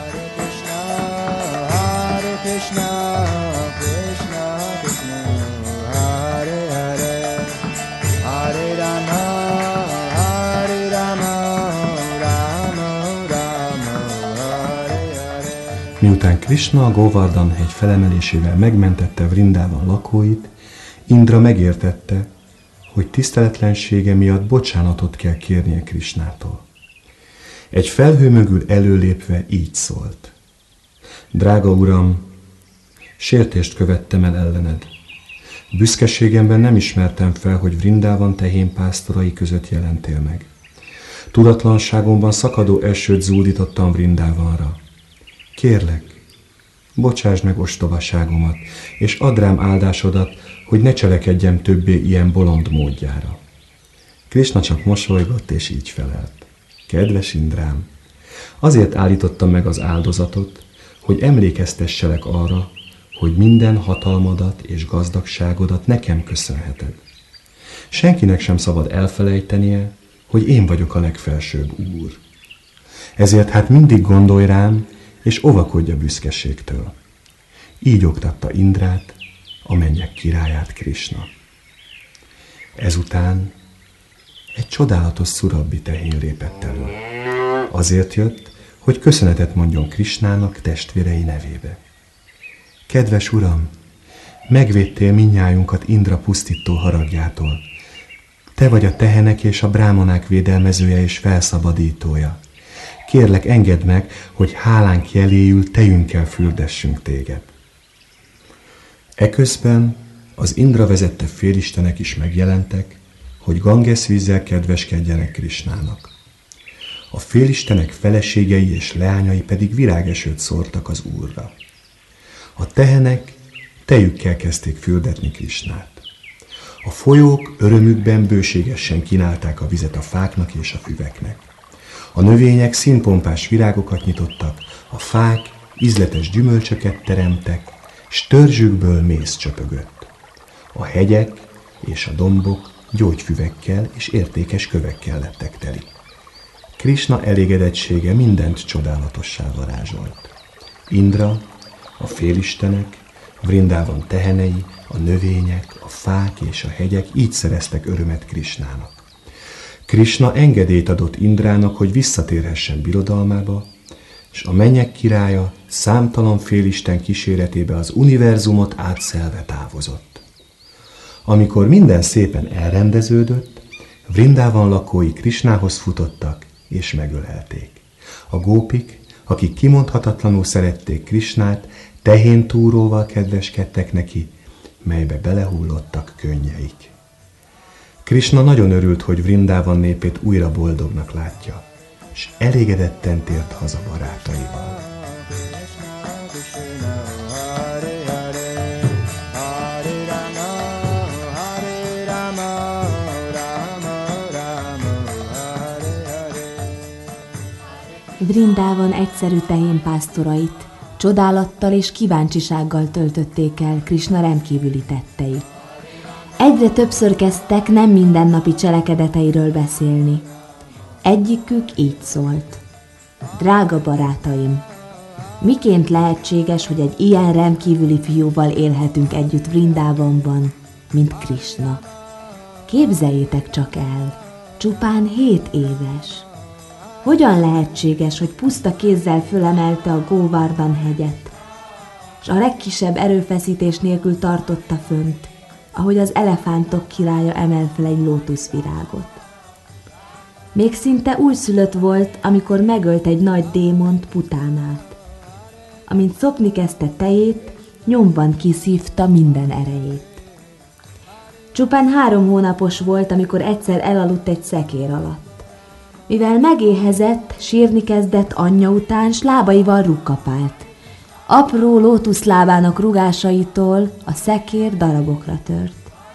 Miután Krisna a Góvardhan hegy felemelésével megmentette Vrindában lakóit, Indra megértette, hogy tiszteletlensége miatt bocsánatot kell kérnie Krisnától. Egy felhő mögül előlépve így szólt. Drága uram, sértést követtem el ellened. Büszkeségemben nem ismertem fel, hogy Vrindában tehénpásztorai között jelentél meg. Tudatlanságomban szakadó esőt zúdítottam Vrindávonra. Kérlek, bocsásd meg ostobaságomat, és add rám áldásodat, hogy ne cselekedjem többé ilyen bolond módjára. Krisna csak mosolygott, és így felelt. Kedves Indrám, azért állítottam meg az áldozatot, hogy emlékeztesselek arra, hogy minden hatalmadat és gazdagságodat nekem köszönheted. Senkinek sem szabad elfelejtenie, hogy én vagyok a legfelsőbb úr. Ezért hát mindig gondolj rám, és óvakodj a büszkeségtől. Így oktatta Indrát, a mennyek királyát Krisna. Ezután egy csodálatos szurabbi tehén lépett elő. Azért jött, hogy köszönetet mondjon Krisnának testvérei nevébe. Kedves uram, megvédtél mindnyájunkat Indra pusztító haragjától. Te vagy a tehenek és a brámonák védelmezője és felszabadítója. Kérlek, engedd meg, hogy hálánk jeléül tejünkkel fürdessünk téged. Eközben az Indra vezette félistenek is megjelentek, hogy Ganges vízzel kedveskedjenek Krisnának. A félistenek feleségei és leányai pedig virágesőt szórtak az úrra. A tehenek tejükkel kezdték fürdetni Krisnát. A folyók örömükben bőségesen kínálták a vizet a fáknak és a füveknek. A növények színpompás virágokat nyitottak, a fák ízletes gyümölcsöket teremtek, s törzsükből méz csöpögött. A hegyek és a dombok gyógyfüvekkel és értékes kövekkel lettek teli. Krisna elégedettsége mindent csodálatossá varázsolt. Indra, a félistenek, Vrindában tehenei, a növények, a fák és a hegyek így szereztek örömet Krisnának. Krisna engedélyt adott Indrának, hogy visszatérhessen birodalmába, és a mennyek királya számtalan félisten kíséretébe az univerzumot átszelve távozott. Amikor minden szépen elrendeződött, Vrindában lakói Krisnához futottak és megölelték. A gópik, akik kimondhatatlanul szerették Krisnát, tehéntúróval kedveskedtek neki, melybe belehullottak könnyeik. Krisna nagyon örült, hogy Vrindában népét újra boldognak látja, és elégedetten tért haza barátaival. Vrindában egyszerű tehénpásztorait csodálattal és kíváncsisággal töltötték el Krisna rendkívüli tettei. Egyre többször kezdtek nem mindennapi cselekedeteiről beszélni. Egyikük így szólt: drága barátaim, miként lehetséges, hogy egy ilyen rendkívüli fiúval élhetünk együtt Vrindávonban, mint Krisna? Képzeljétek csak el, csupán hét éves. Hogyan lehetséges, hogy puszta kézzel fölemelte a Govardhan hegyet, és a legkisebb erőfeszítés nélkül tartotta fönt, ahogy az elefántok királya emel fel egy lótuszvirágot. Még szinte újszülött volt, amikor megölt egy nagy démont, Putánát. Amint szopni kezdte tejét, nyomban kiszívta minden erejét. Csupán három hónapos volt, amikor egyszer elaludt egy szekér alatt. Mivel megéhezett, sírni kezdett anyja után, s lábaival rugkapált. Apró lótuszlábának rugásaitól a szekér darabokra tört.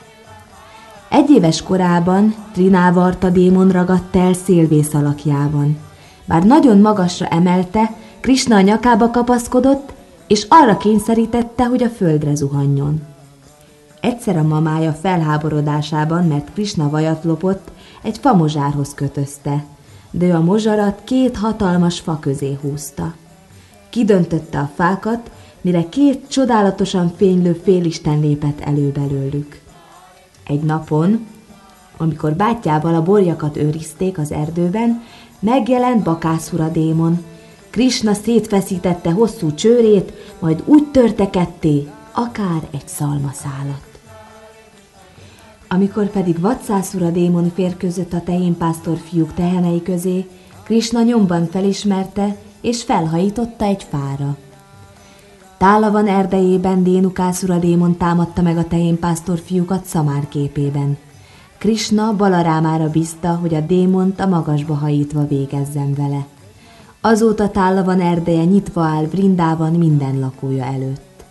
Egy éves korában Trinavarta démon ragadt el szélvész alakjában. Bár nagyon magasra emelte, Krisna a nyakába kapaszkodott, és arra kényszerítette, hogy a földre zuhanjon. Egyszer a mamája felháborodásában, mert Krisna vajat lopott, egy famozsárhoz kötözte, de ő a mozsarat két hatalmas fa közé húzta. Kidöntötte a fákat, mire két csodálatosan fénylő félisten lépett elő belőlük. Egy napon, amikor bátyjával a borjakat őrizték az erdőben, megjelent Bakászura démon. Krisna szétfeszítette hosszú csőrét, majd úgy törte ketté, akár egy szalmaszálat. Amikor pedig Vatszászura démon férkőzött a tehénpásztor fiúk tehenei közé, Krisna nyomban felismerte, és felhajította egy fára. Tálavan erdejében Dénukászura démon támadta meg a tehénpásztor fiúkat szamár képében. Krisna Balarámára bízta, hogy a démont a magasba hajítva végezzen vele. Azóta Tálavan erdeje nyitva áll Vrindában minden lakója előtt.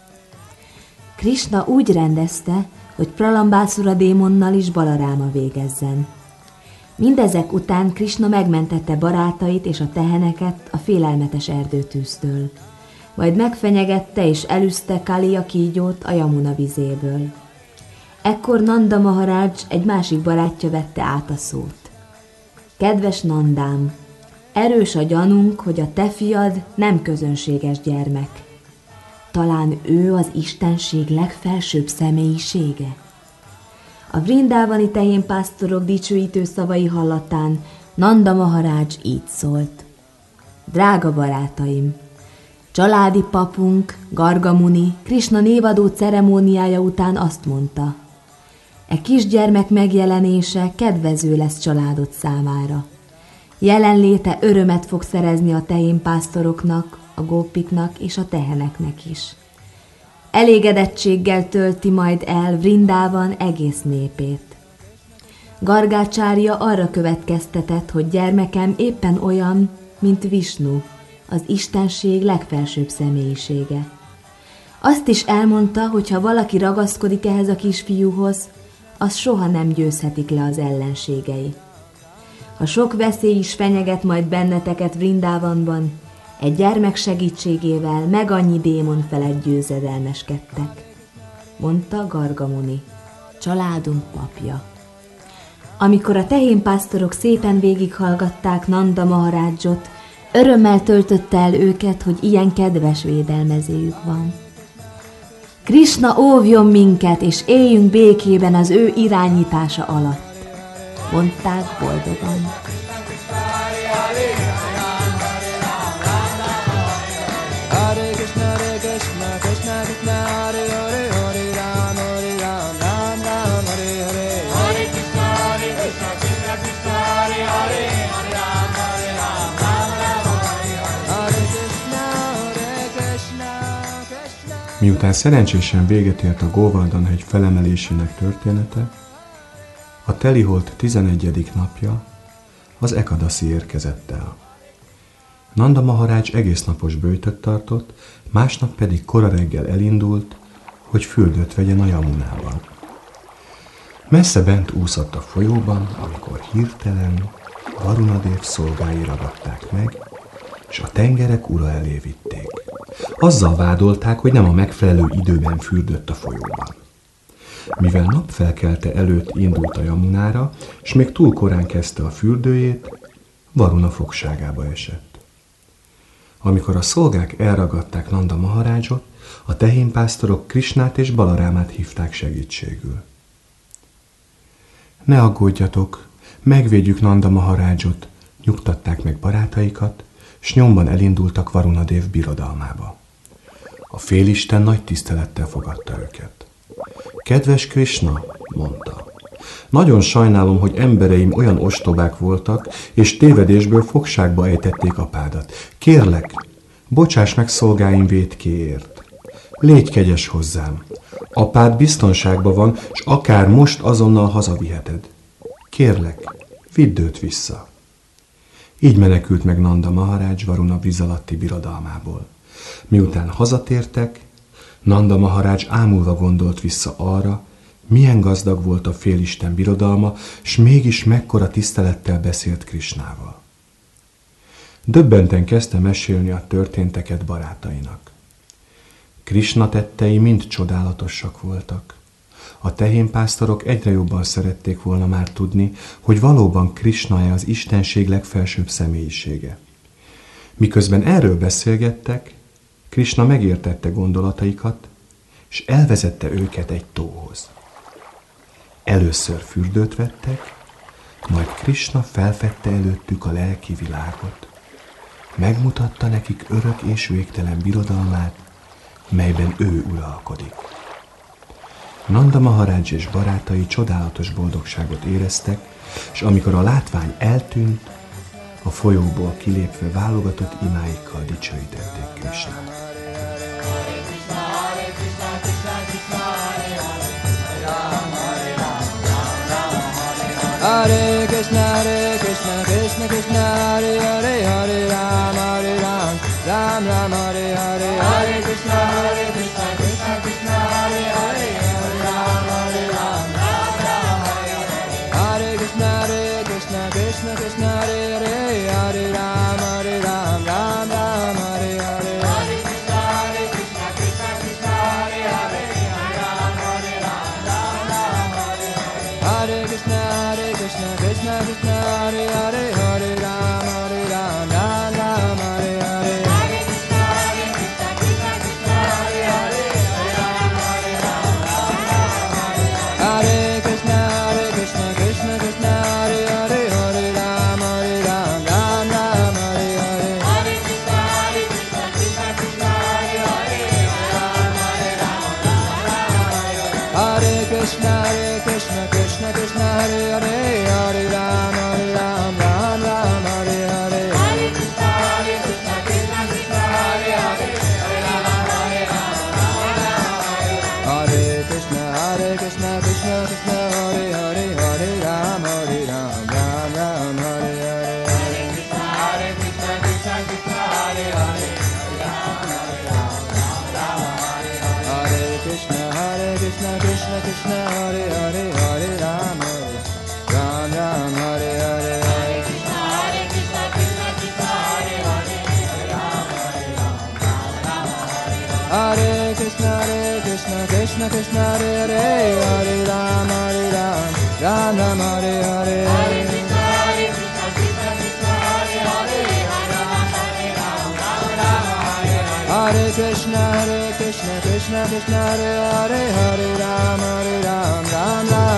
Krisna úgy rendezte, hogy Pralambászura démonnal is Balaráma végezzen. Mindezek után Krisna megmentette barátait és a teheneket a félelmetes erdőtűztől. Majd megfenyegette és elűzte Kali a kígyót a Jamuna vizéből. Ekkor Nanda Maharaj egy másik barátja vette át a szót. Kedves Nandám, erős a gyanunk, hogy a te fiad nem közönséges gyermek. Talán ő az istenség legfelsőbb személyisége? A vrindávani tehénpásztorok dicsőítő szavai hallatán Nanda Maharaj így szólt. Drága barátaim, családi papunk, Garga Muni, Krisna névadó ceremóniája után azt mondta, e kisgyermek megjelenése kedvező lesz családod számára. Jelenléte örömet fog szerezni a tehénpásztoroknak, a gópiknak és a teheneknek is. Elégedettséggel tölti majd el Vrindában egész népét. Gargácsárja arra következtetett, hogy gyermekem éppen olyan, mint Visnu, az istenség legfelsőbb személyisége. Azt is elmondta, hogy ha valaki ragaszkodik ehhez a kisfiúhoz, az soha nem győzhetik le az ellenségei. Ha sok veszély is fenyeget majd benneteket Vrindávanban, egy gyermek segítségével meg annyi démon felett győzedelmeskedtek, mondta Garga Muni, családunk papja. Amikor a tehénpásztorok szépen végighallgatták Nanda Maharajot, örömmel töltötte el őket, hogy ilyen kedves védelmezőjük van. Krisna óvjon minket, és éljünk békében az ő irányítása alatt, mondták boldogan. Miután szerencsésen véget ért a Govardhan hegy felemelésének története, a teliholt tizenegyedik napja, az Ekadasi érkezett el. Nanda Maharaj egész napos böjtöt tartott, másnap pedig kora reggel elindult, hogy fürdőt vegyen a Jamunában. Messze bent úszott a folyóban, amikor hirtelen Varuna dév szolgái ragadták meg, és a tengerek ura elé vitték. Azzal vádolták, hogy nem a megfelelő időben fürdött a folyóban. Mivel napfelkelte előtt indult a Jamunára, és még túl korán kezdte a fürdőjét, Varuna fogságába esett. Amikor a szolgák elragadták Nanda Maharádzsot, a tehénpásztorok Krisnát és Balarámát hívták segítségül. Ne aggódjatok, megvédjük Nanda Maharádzsot, nyugtatták meg barátaikat, s nyomban elindultak Varunadév birodalmába. A félisten nagy tisztelettel fogadta őket. Kedves Krisna, mondta, nagyon sajnálom, hogy embereim olyan ostobák voltak, és tévedésből fogságba ejtették apádat. Kérlek, bocsáss meg szolgáim vétkéért. Légy kegyes hozzám. Apád biztonságban van, s akár most azonnal hazaviheted. Kérlek, vidd őt vissza. Így menekült meg Nanda Maharádzs Varuna víz alatti birodalmából. Miután hazatértek, Nanda Maharádzs ámulva gondolt vissza arra, milyen gazdag volt a félisten birodalma, s mégis mekkora tisztelettel beszélt Krisnával. Döbbenten kezdte mesélni a történteket barátainak. Krisna tettei mind csodálatosak voltak. A tehénpásztorok egyre jobban szerették volna már tudni, hogy valóban Krisna-e az istenség legfelsőbb személyisége. Miközben erről beszélgettek, Krisna megértette gondolataikat, és elvezette őket egy tóhoz. Először fürdőt vettek, majd Krisna felfedte előttük a lelki világot. Megmutatta nekik örök és végtelen birodalmát, melyben ő uralkodik. Nanda Maharádzs és barátai csodálatos boldogságot éreztek, és amikor a látvány eltűnt, a folyóból kilépve válogatott imáikkal dicsőítették Krisnát. Hare Krishna, Hare Krishna, Krishna Krishna, Hare Hare, Hare Ram, Hare Ram, Ram Ram, Hare Hare. Hare Krishna, Hare Krishna, Krishna Krishna, Hare Hare, Hare Ram, Hare Ram, Ram Ram, Hare Hare. Hare Krishna, Hare Krishna, Krishna Krishna, Hare Hare, Hare Ram, Hare Ram, Ram Ram, Hare Hare. Hare Krishna, Hare Krishna, Krishna Krishna, Hare Hare, Hare Ram, Hare Ram, Ram Ram, Hare Hare. Hare Krishna, Hare Krishna, Krishna Krishna, Hare Hare, Hare Ram, Hare Ram, Ram Ram, Hare Hare. Hare Krishna, Hare Krishna, Krishna Krishna, Hare Hare, Hare Ram, Hare Ram, Ram Ram, Hare Hare. Hare Krishna, Hare Krishna, Krishna Krishna, Hare Hare, Hare Ram, Hare Ram, Ram Ram, Hare Hare. Hare Krishna, Hare Krishna, Krishna Krishna, Hare Hare, Hare Ram, Hare Ram, Ram Ram, Hare Hare. Hare Krishna, Hare Krishna, Krishna Krishna, Hare Hare, Hare Ram, Hare Ram, Ram Ram, Hare Hare. Hare Krishna, Hare Krishna, Krishna Krishna, Hare Hare, Hare Ram, Hare Ram, Ram Ram, Hare Hare. Hare Krishna, Hare Krishna, Krishna Krishna, Hare Hare, Hare Ram, Hare Ram, Ram Ram, Hare Hare. Hare Krishna, Hare Krishna, Krishna Krishna, Hare Hare, Hare Ram, Hare Ram, Ram Ram, Hare Hare. Hare Krishna, Hare Krishna, Krishna Krishna, Hare Hare, Hare Ram, Hare Ram, Ram, Hare Hare. Hare Krishna, Hare Krishna, Krishna Krishna, Hare Hare, Hare Ram, Hare Ram, Ram Ram, Hare Hare. Hare Krishna, Hare Krishna, Krishna Krishna, Hare Hare, Hare Ram, Hare Ram, Ram Ram, Hare Hare. Hare Krishna, Hare Krishna, Krishna Krishna, Hare Hare, Hare Ram, Hare Ram, Ram Ram, Hare Hare. Hare Krishna, Hare Krishna, Krishna Krishna, Hare Hare, Hare Ram, Hare Ram, Ram Ram.